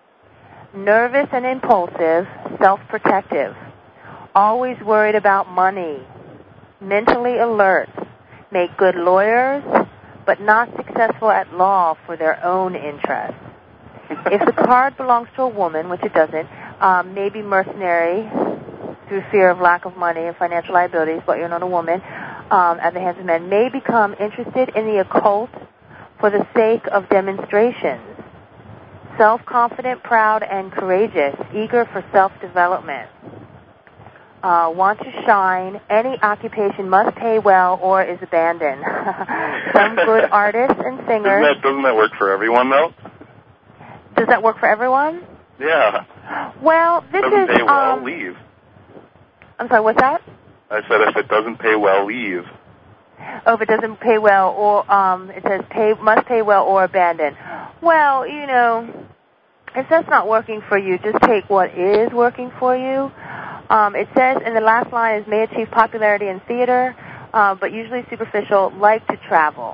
nervous and impulsive, self-protective, always worried about money, mentally alert, make good lawyers, but not successful at law for their own interests. If the card belongs to a woman, which it doesn't, um, maybe mercenary through fear of lack of money and financial liabilities, but you're not a woman, um, at the hands of men, may become interested in the occult for the sake of demonstrations. Self-confident, proud, and courageous, eager for self-development. Uh, want to shine, any occupation must pay well or is abandoned. Some good artists and singers. Doesn't that, doesn't that work for everyone, though? Does that work for everyone? Yeah. Well, this doesn't is... pay well, um, leave. I'm sorry, what's that? I said if it doesn't pay well, leave. Oh, if it doesn't pay well, or um, it says pay must pay well or abandon. Well, you know, if that's not working for you, just take what is working for you. Um, it says in the last line is may achieve popularity in theater, uh, but usually superficial, like to travel.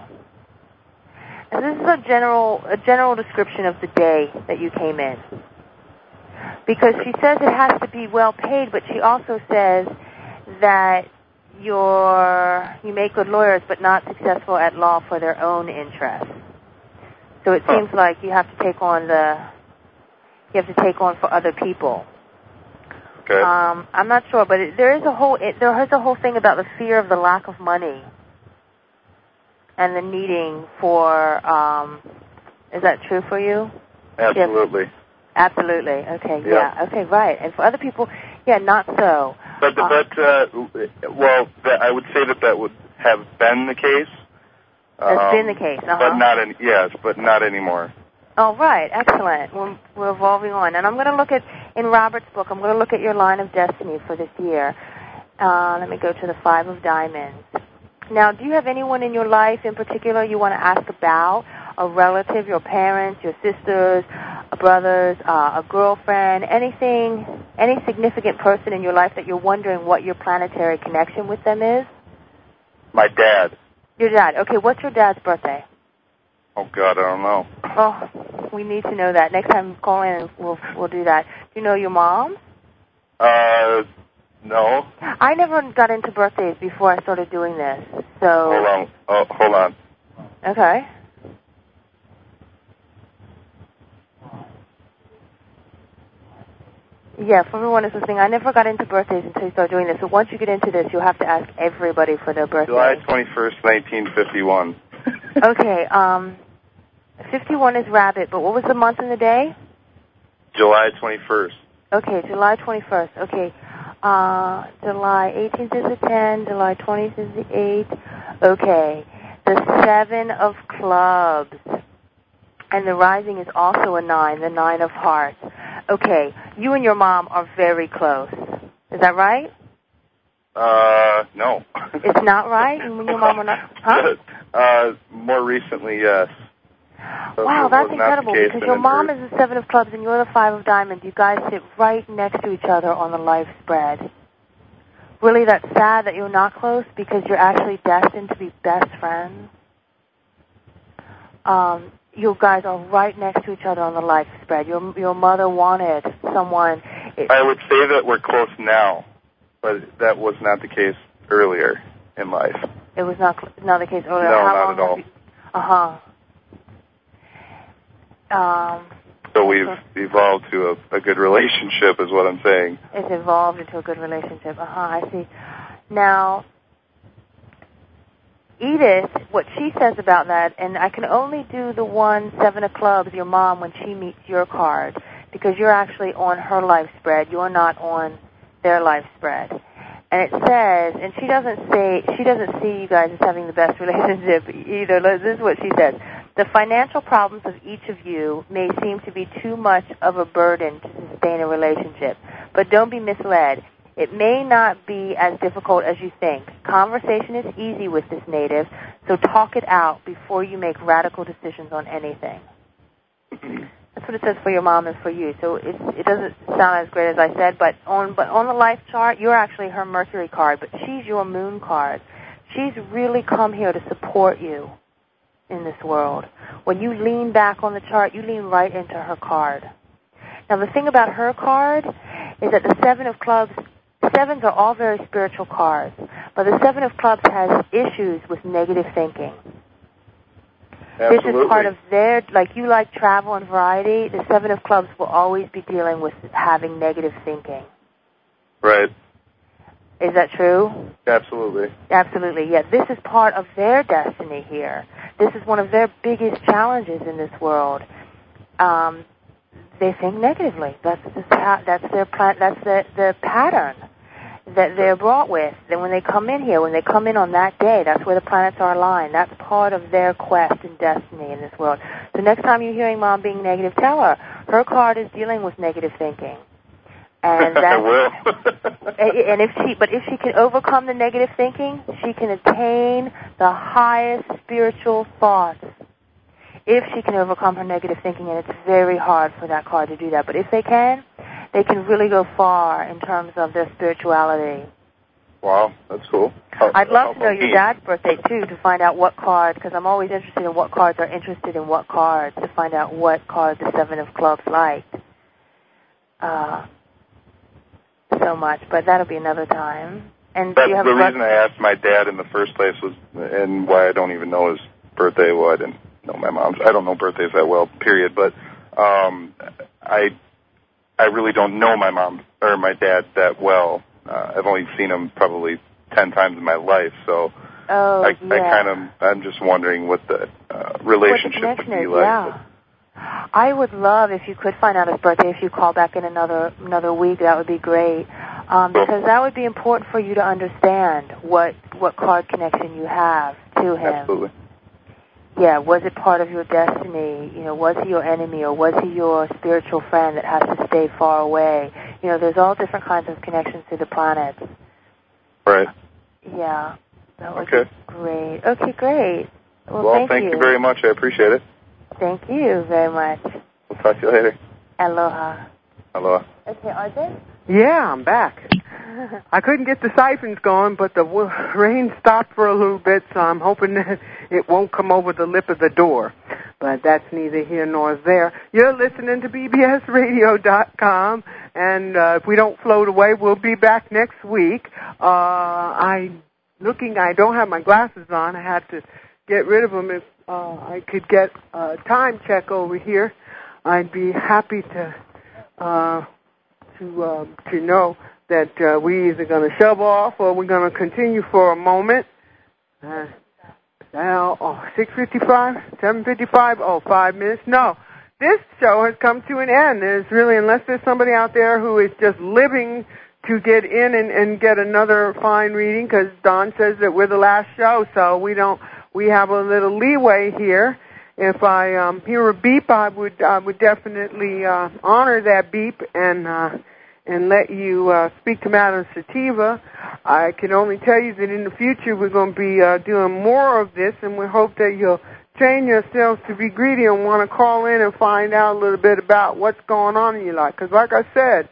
And this is a general a general description of the day that you came in. Because she says it has to be well paid, but she also says that you're, you make good lawyers but not successful at law for their own interests. So it Huh. seems like you have to take on the, you have to take on for other people. Okay. Um, I'm not sure, but it, there is a whole, it, there is a whole thing about the fear of the lack of money and the needing for, um, is that true for you? Absolutely. Yes. Absolutely. Okay. Yeah. Yeah. Okay. Right. And for other people, yeah, not so. But, Uh, but uh, well, that, I would say that that would have been the case. That's um, been the case. Uh-huh. But not any, yes, but not anymore. Oh, right. Excellent. We're, we're evolving on. And I'm going to look at, in Robert's book, I'm going to look at your line of destiny for this year. Uh, let me go to the Five of Diamonds. Now, do you have anyone in your life in particular you want to ask about? A relative, your parents, your sisters, brothers, uh, a girlfriend, anything, any significant person in your life that you're wondering what your planetary connection with them is? My dad. Your dad. Okay, what's your dad's birthday? Oh, God, I don't know. Oh, we need to know that. Next time call in and we'll, we'll do that. Do you know your mom? Uh, no. I never got into birthdays before I started doing this, so... Hold on. Oh, hold on. Okay. Yeah, for everyone who's listening, I never got into birthdays until you start doing this. So once you get into this, you'll have to ask everybody for their birthday. July twenty-first, nineteen fifty-one. Okay, um, fifty-one is rabbit, but what was the month and the day? July twenty-first. Okay, July twenty-first. Okay, uh, July eighteenth is the ten, July twentieth is the eight. Okay, the seven of clubs. And the rising is also a nine, the nine of hearts. Okay, you and your mom are very close. Is that right? Uh, no. It's not right? You and your mom are not? Huh? Uh, more recently, yes. So wow, that's incredible because your mom interest. is the seven of clubs and you're the five of diamonds. You guys sit right next to each other on the life spread. Really, that's sad that you're not close because you're actually destined to be best friends. Um... You guys are right next to each other on the life spread. Your your mother wanted someone. It, I would say that we're close now, but that was not the case earlier in life. It was not not the case earlier. No, How not long at all. Uh huh. Um. So we've evolved to a, a good relationship, is what I'm saying. It's evolved into a good relationship. Uh huh. I see. Now, Edith, what she says about that, and I can only do the one seven of clubs, your mom, when she meets your card, because you're actually on her life spread. You're not on their life spread. And it says, and she doesn't say, she doesn't see you guys as having the best relationship either. This is what she says. The financial problems of each of you may seem to be too much of a burden to sustain a relationship, but don't be misled. It may not be as difficult as you think. Conversation is easy with this native, so talk it out before you make radical decisions on anything. That's what it says for your mom and for you. So it, it doesn't sound as great as I said, but on but on the life chart, you're actually her Mercury card, but she's your moon card. She's really come here to support you in this world. When you lean back on the chart, you lean right into her card. Now, the thing about her card is that the Seven of Clubs, sevens are all very spiritual cards, but the Seven of Clubs has issues with negative thinking. Absolutely. This is part of their, like you like travel and variety, the Seven of Clubs will always be dealing with having negative thinking. Right. Is that true? Absolutely. Absolutely, yeah. This is part of their destiny here. This is one of their biggest challenges in this world. Um, they think negatively. That's just how, that's their plan, that's the, the pattern that they're brought with. Then when they come in here, when they come in on that day, that's where the planets are aligned. That's part of their quest and destiny in this world. So next time you're hearing Mom being negative, tell her. Her card is dealing with negative thinking. And that's, I will. and if she, but if she can overcome the negative thinking, she can attain the highest spiritual thoughts. If she can overcome her negative thinking, and it's very hard for that card to do that. But if they can, they can really go far in terms of their spirituality. Wow, that's cool. How, I'd love to know me? your dad's birthday, too, to find out what card, because I'm always interested in what cards are interested in what cards, to find out what card the Seven of Clubs liked. Uh, so much, but that'll be another time. And That's do you have the a reason I asked my dad in the first place was, and why I don't even know his birthday. Well, I didn't know my mom's. I don't know birthdays that well, period. But um, I, I really don't know my mom or my dad that well. Uh, I've only seen him probably ten times in my life, so oh, I, yeah. I kind of, I'm just wondering what the uh, relationship what the would be is, like. Yeah. I would love if you could find out his birthday. If you call back in another another week, that would be great, um, because that would be important for you to understand what what card connection you have to him. Absolutely. Yeah, was it part of your destiny? You know, was he your enemy, or was he your spiritual friend that has to stay far away? You know, there's all different kinds of connections to the planets. Right. Yeah, that would okay. be great. Okay, great. Well, well thank, thank you. you very much. I appreciate it. Thank you very much. We'll talk to you later. Aloha. Aloha. Okay, R J? Yeah, I'm back. I couldn't get the siphons going, but the w- rain stopped for a little bit, so I'm hoping that it won't come over the lip of the door. But that's neither here nor there. You're listening to B B S radio dot com, and uh, if we don't float away, we'll be back next week. Uh, I looking, I don't have my glasses on. I had to get rid of them. If uh, I could get a time check over here, I'd be happy to uh, to uh, to know that uh, we either going to shove off or we're going to continue for a moment. Uh, now, oh, six fifty-five, seven fifty-five, oh, five minutes. No, this show has come to an end. There's really, unless there's somebody out there who is just living to get in and, and get another fine reading, because Don says that we're the last show, so we don't. We have a little leeway here. If I um, hear a beep, I would I would definitely uh, honor that beep and uh, and let you uh, speak to Madam Sativa. I can only tell you that in the future we're going to be uh, doing more of this, and we hope that you'll train yourselves to be greedy and want to call in and find out a little bit about what's going on in your life. Because like I said,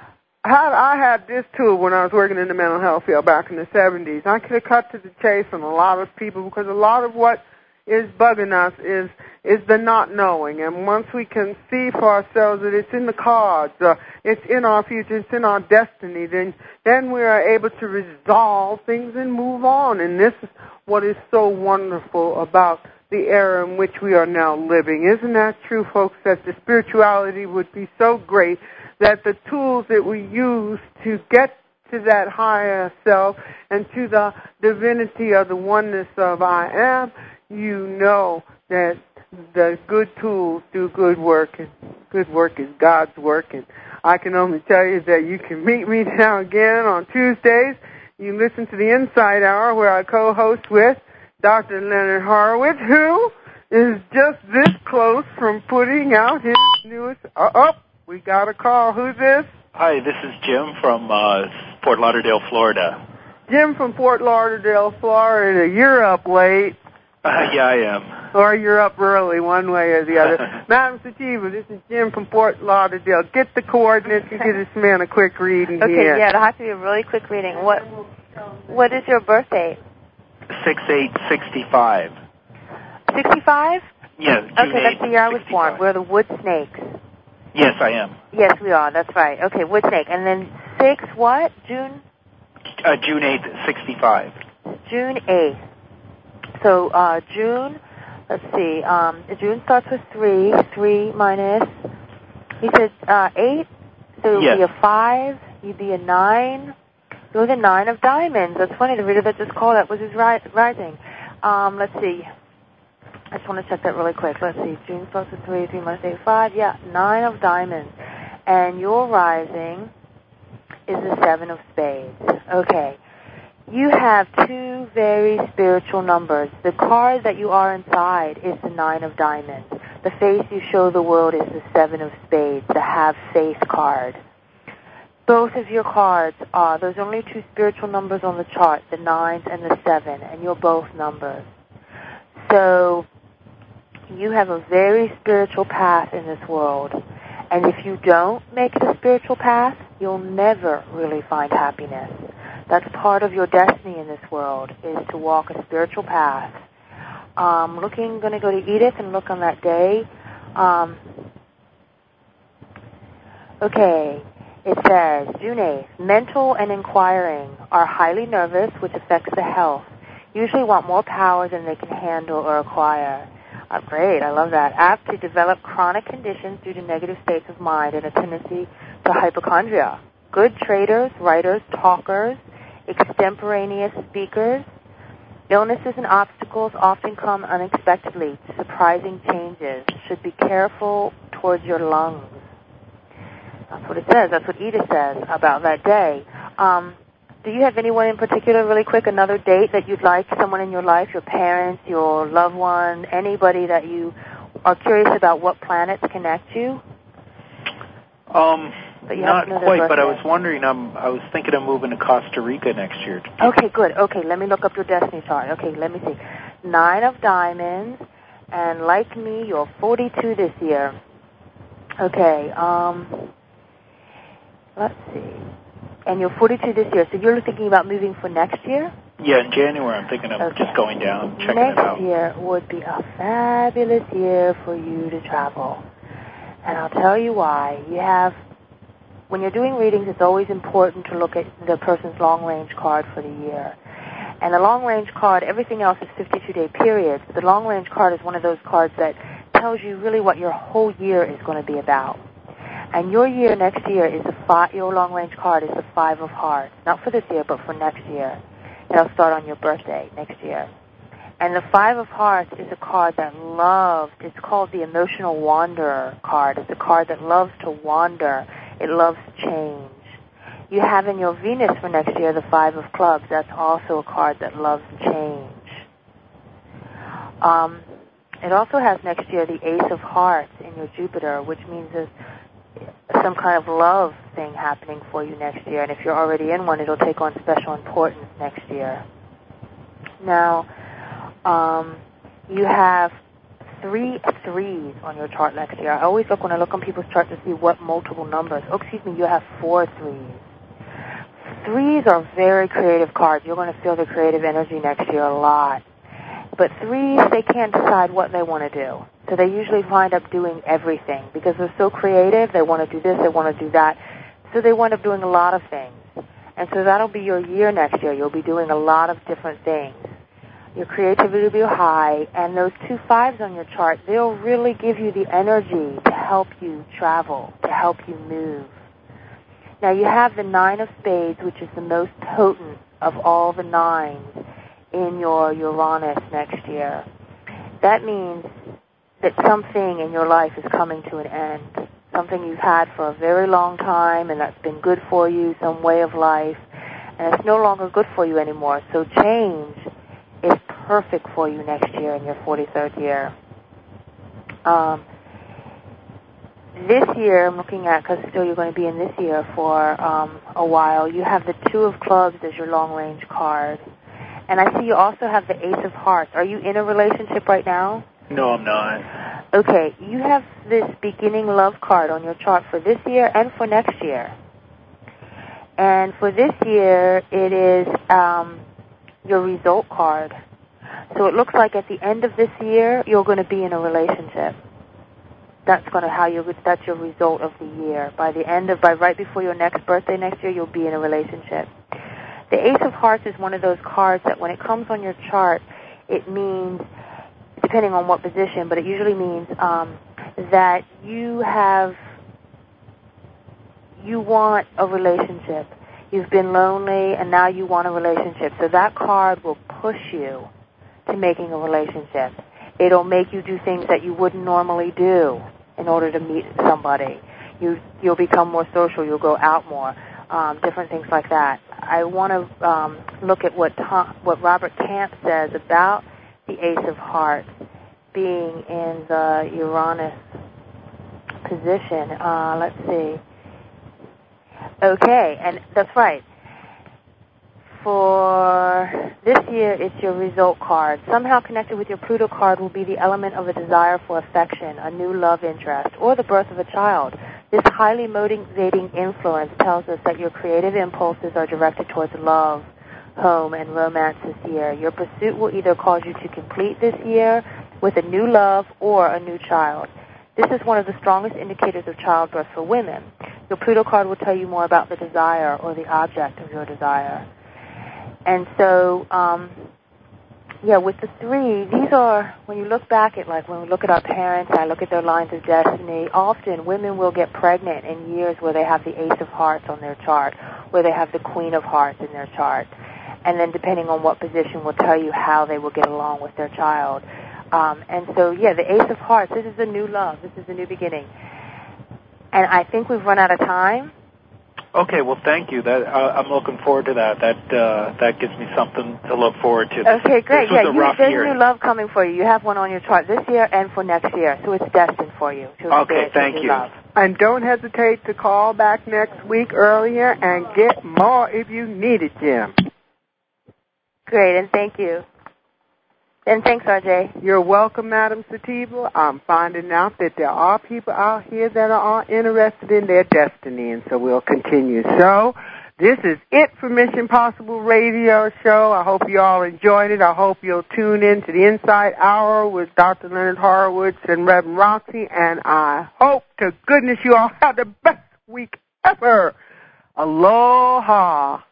I had this tool when I was working in the mental health field back in the seventies. I could have cut to the chase on a lot of people, because a lot of what is bugging us is is the not knowing. And once we can see for ourselves that it's in the cards, uh, it's in our future, it's in our destiny, then then we are able to resolve things and move on. And this is what is so wonderful about the era in which we are now living. Isn't that true, folks, that the spirituality would be so great that the tools that we use to get to that higher self and to the divinity of the oneness of I am, you know that the good tools do good work, and good work is God's work. And I can only tell you that you can meet me now again on Tuesdays. You listen to the Insight Hour, where I co-host with Doctor Leonard Horowitz, who is just this close from putting out his newest... Uh, oh, we got a call. Who's this? Hi, this is Jim from uh, Fort Lauderdale, Florida. Jim from Fort Lauderdale, Florida. You're up late. Uh, yeah, I am. Or you're up early, one way or the other. Madam Sativa, this is Jim from Fort Lauderdale. Get the coordinates and give this man a quick reading okay, here. Okay, yeah, it'll have to be a really quick reading. What What is your birth date? six eight sixty-five. sixty-five? Yeah, June okay, that's the year I was born. We're the wood snakes. Yes, I am. Yes, we are. That's right. Okay, wood snake. And then six what? June? Uh, June eighth, sixty-five. June eighth. So uh, June, let's see, um, June starts with three. three minus, you said uh, eight? So it yes. would be a five. You'd be a nine. You're the nine of diamonds. That's funny. The reader that just called, that was his ri- rising. Um, let's see. I just want to check that really quick. Let's see. June starts with three, three minus eight, five. Yeah, nine of diamonds. And your rising is the seven of spades. Okay. You have two very spiritual numbers. The card that you are inside is the nine of diamonds. The face you show the world is the seven of spades, the have faith card. Both of your cards are, there's only two spiritual numbers on the chart, the nines and the seven, and you're both numbers. So you have a very spiritual path in this world. And if you don't make it a spiritual path, you'll never really find happiness. That's part of your destiny in this world, is to walk a spiritual path. Um, looking, going to go to Edith and look on that day. Um, okay, it says, June eighth, mental and inquiring are highly nervous, which affects the health. Usually want more power than they can handle or acquire. Oh, great, I love that. Apt to develop chronic conditions due to negative states of mind and a tendency to hypochondria. Good traders, writers, talkers, extemporaneous speakers. Illnesses and obstacles often come unexpectedly, surprising changes. Should be careful towards your lungs. That's what it says. That's what Edith says about that day. Um, do you have anyone in particular, really quick, another date that you'd like, someone in your life, your parents, your loved one, anybody that you are curious about what planets connect you? Um... Not quite, but I was wondering, um, I was thinking of moving to Costa Rica next year. Okay, good. Okay, let me look up your destiny chart. Okay, let me see. Nine of diamonds, and like me, you're forty-two this year. Okay, um, let's see. And you're forty-two this year, so you're thinking about moving for next year? Yeah, in January I'm thinking of okay. just going down, checking next it out. Next year would be a fabulous year for you to travel. And I'll tell you why. You have... When you're doing readings, it's always important to look at the person's long-range card for the year. And the long-range card, everything else is fifty-two day periods. The long-range card is one of those cards that tells you really what your whole year is going to be about. And your year next year is the five, your long-range card is the Five of Hearts. Not for this year, but for next year. It'll start on your birthday next year. And the Five of Hearts is a card that loves, it's called the Emotional Wanderer card. It's a card that loves to wander. It loves change. You have in your Venus for next year the Five of Clubs. That's also a card that loves change. Um, it also has next year the Ace of Hearts in your Jupiter, which means there's some kind of love thing happening for you next year. And if you're already in one, it'll take on special importance next year. Now, um, you have three threes on your chart next year. I always look when I look on people's charts to see what multiple numbers. Oh, excuse me, you have four threes. Threes are very creative cards. You're going to feel the creative energy next year a lot. But threes, they can't decide what they want to do. So they usually wind up doing everything. Because they're so creative, they want to do this, they want to do that. So they wind up doing a lot of things. And so that'll be your year next year. You'll be doing a lot of different things. Your creativity will be high, and those two fives on your chart, they'll really give you the energy to help you travel, to help you move. Now, you have the Nine of Spades, which is the most potent of all the nines in your Uranus next year. That means that something in your life is coming to an end, something you've had for a very long time, and that's been good for you, some way of life, and it's no longer good for you anymore. So change is perfect for you next year in your forty-third year. Um, this year, I'm looking at, because still you're going to be in this year for um, a while, you have the Two of Clubs as your long-range card. And I see you also have the Ace of Hearts. Are you in a relationship right now? No, I'm not. Okay, you have this beginning love card on your chart for this year and for next year. And for this year, it is um, your result card. So it looks like at the end of this year, you're going to be in a relationship. That's going to how you. That's your result of the year. By the end of, by right before your next birthday next year, you'll be in a relationship. The Ace of Hearts is one of those cards that when it comes on your chart, it means, depending on what position, but it usually means um, that you have, you want a relationship. You've been lonely, and now you want a relationship. So that card will push you to making a relationship. It'll make you do things that you wouldn't normally do in order to meet somebody. You, you'll become more social. You'll go out more. Um, different things like that. I want to um, look at what Tom, what Robert Camp says about the Ace of Hearts being in the Uranus position. Uh, let's see. Okay, and that's right. For this year, it's your result card. Somehow connected with your Pluto card will be the element of a desire for affection, a new love interest, or the birth of a child. This highly motivating influence tells us that your creative impulses are directed towards love, home, and romance this year. Your pursuit will either cause you to complete this year with a new love or a new child. This is one of the strongest indicators of childbirth for women. Your Pluto card will tell you more about the desire or the object of your desire. And so, um, yeah, with the three, these are, when you look back at, like, when we look at our parents, I look at their lines of destiny, often women will get pregnant in years where they have the Ace of Hearts on their chart, where they have the Queen of Hearts in their chart. And then depending on what position will tell you how they will get along with their child. Um, and so, yeah, the Ace of Hearts, this is a new love. This is a new beginning. And I think we've run out of time. Okay, well, thank you. That uh, I'm looking forward to that. That uh, that gives me something to look forward to. Okay, great. This was yeah, a you, rough there's year. new love coming for you. You have one on your chart this year and for next year, so it's destined for you. Okay, thank you. Love. And don't hesitate to call back next week earlier and get more if you need it, Jim. Great, and thank you. And thanks, R J. You're welcome, Madam Sativa. I'm finding out that there are people out here that are interested in their destiny, and so we'll continue. So this is it for Mission Possible Radio Show. I hope you all enjoyed it. I hope you'll tune in to the Insight Hour with Doctor Leonard Horowitz and Reverend Roxy, and I hope to goodness you all have the best week ever. Aloha.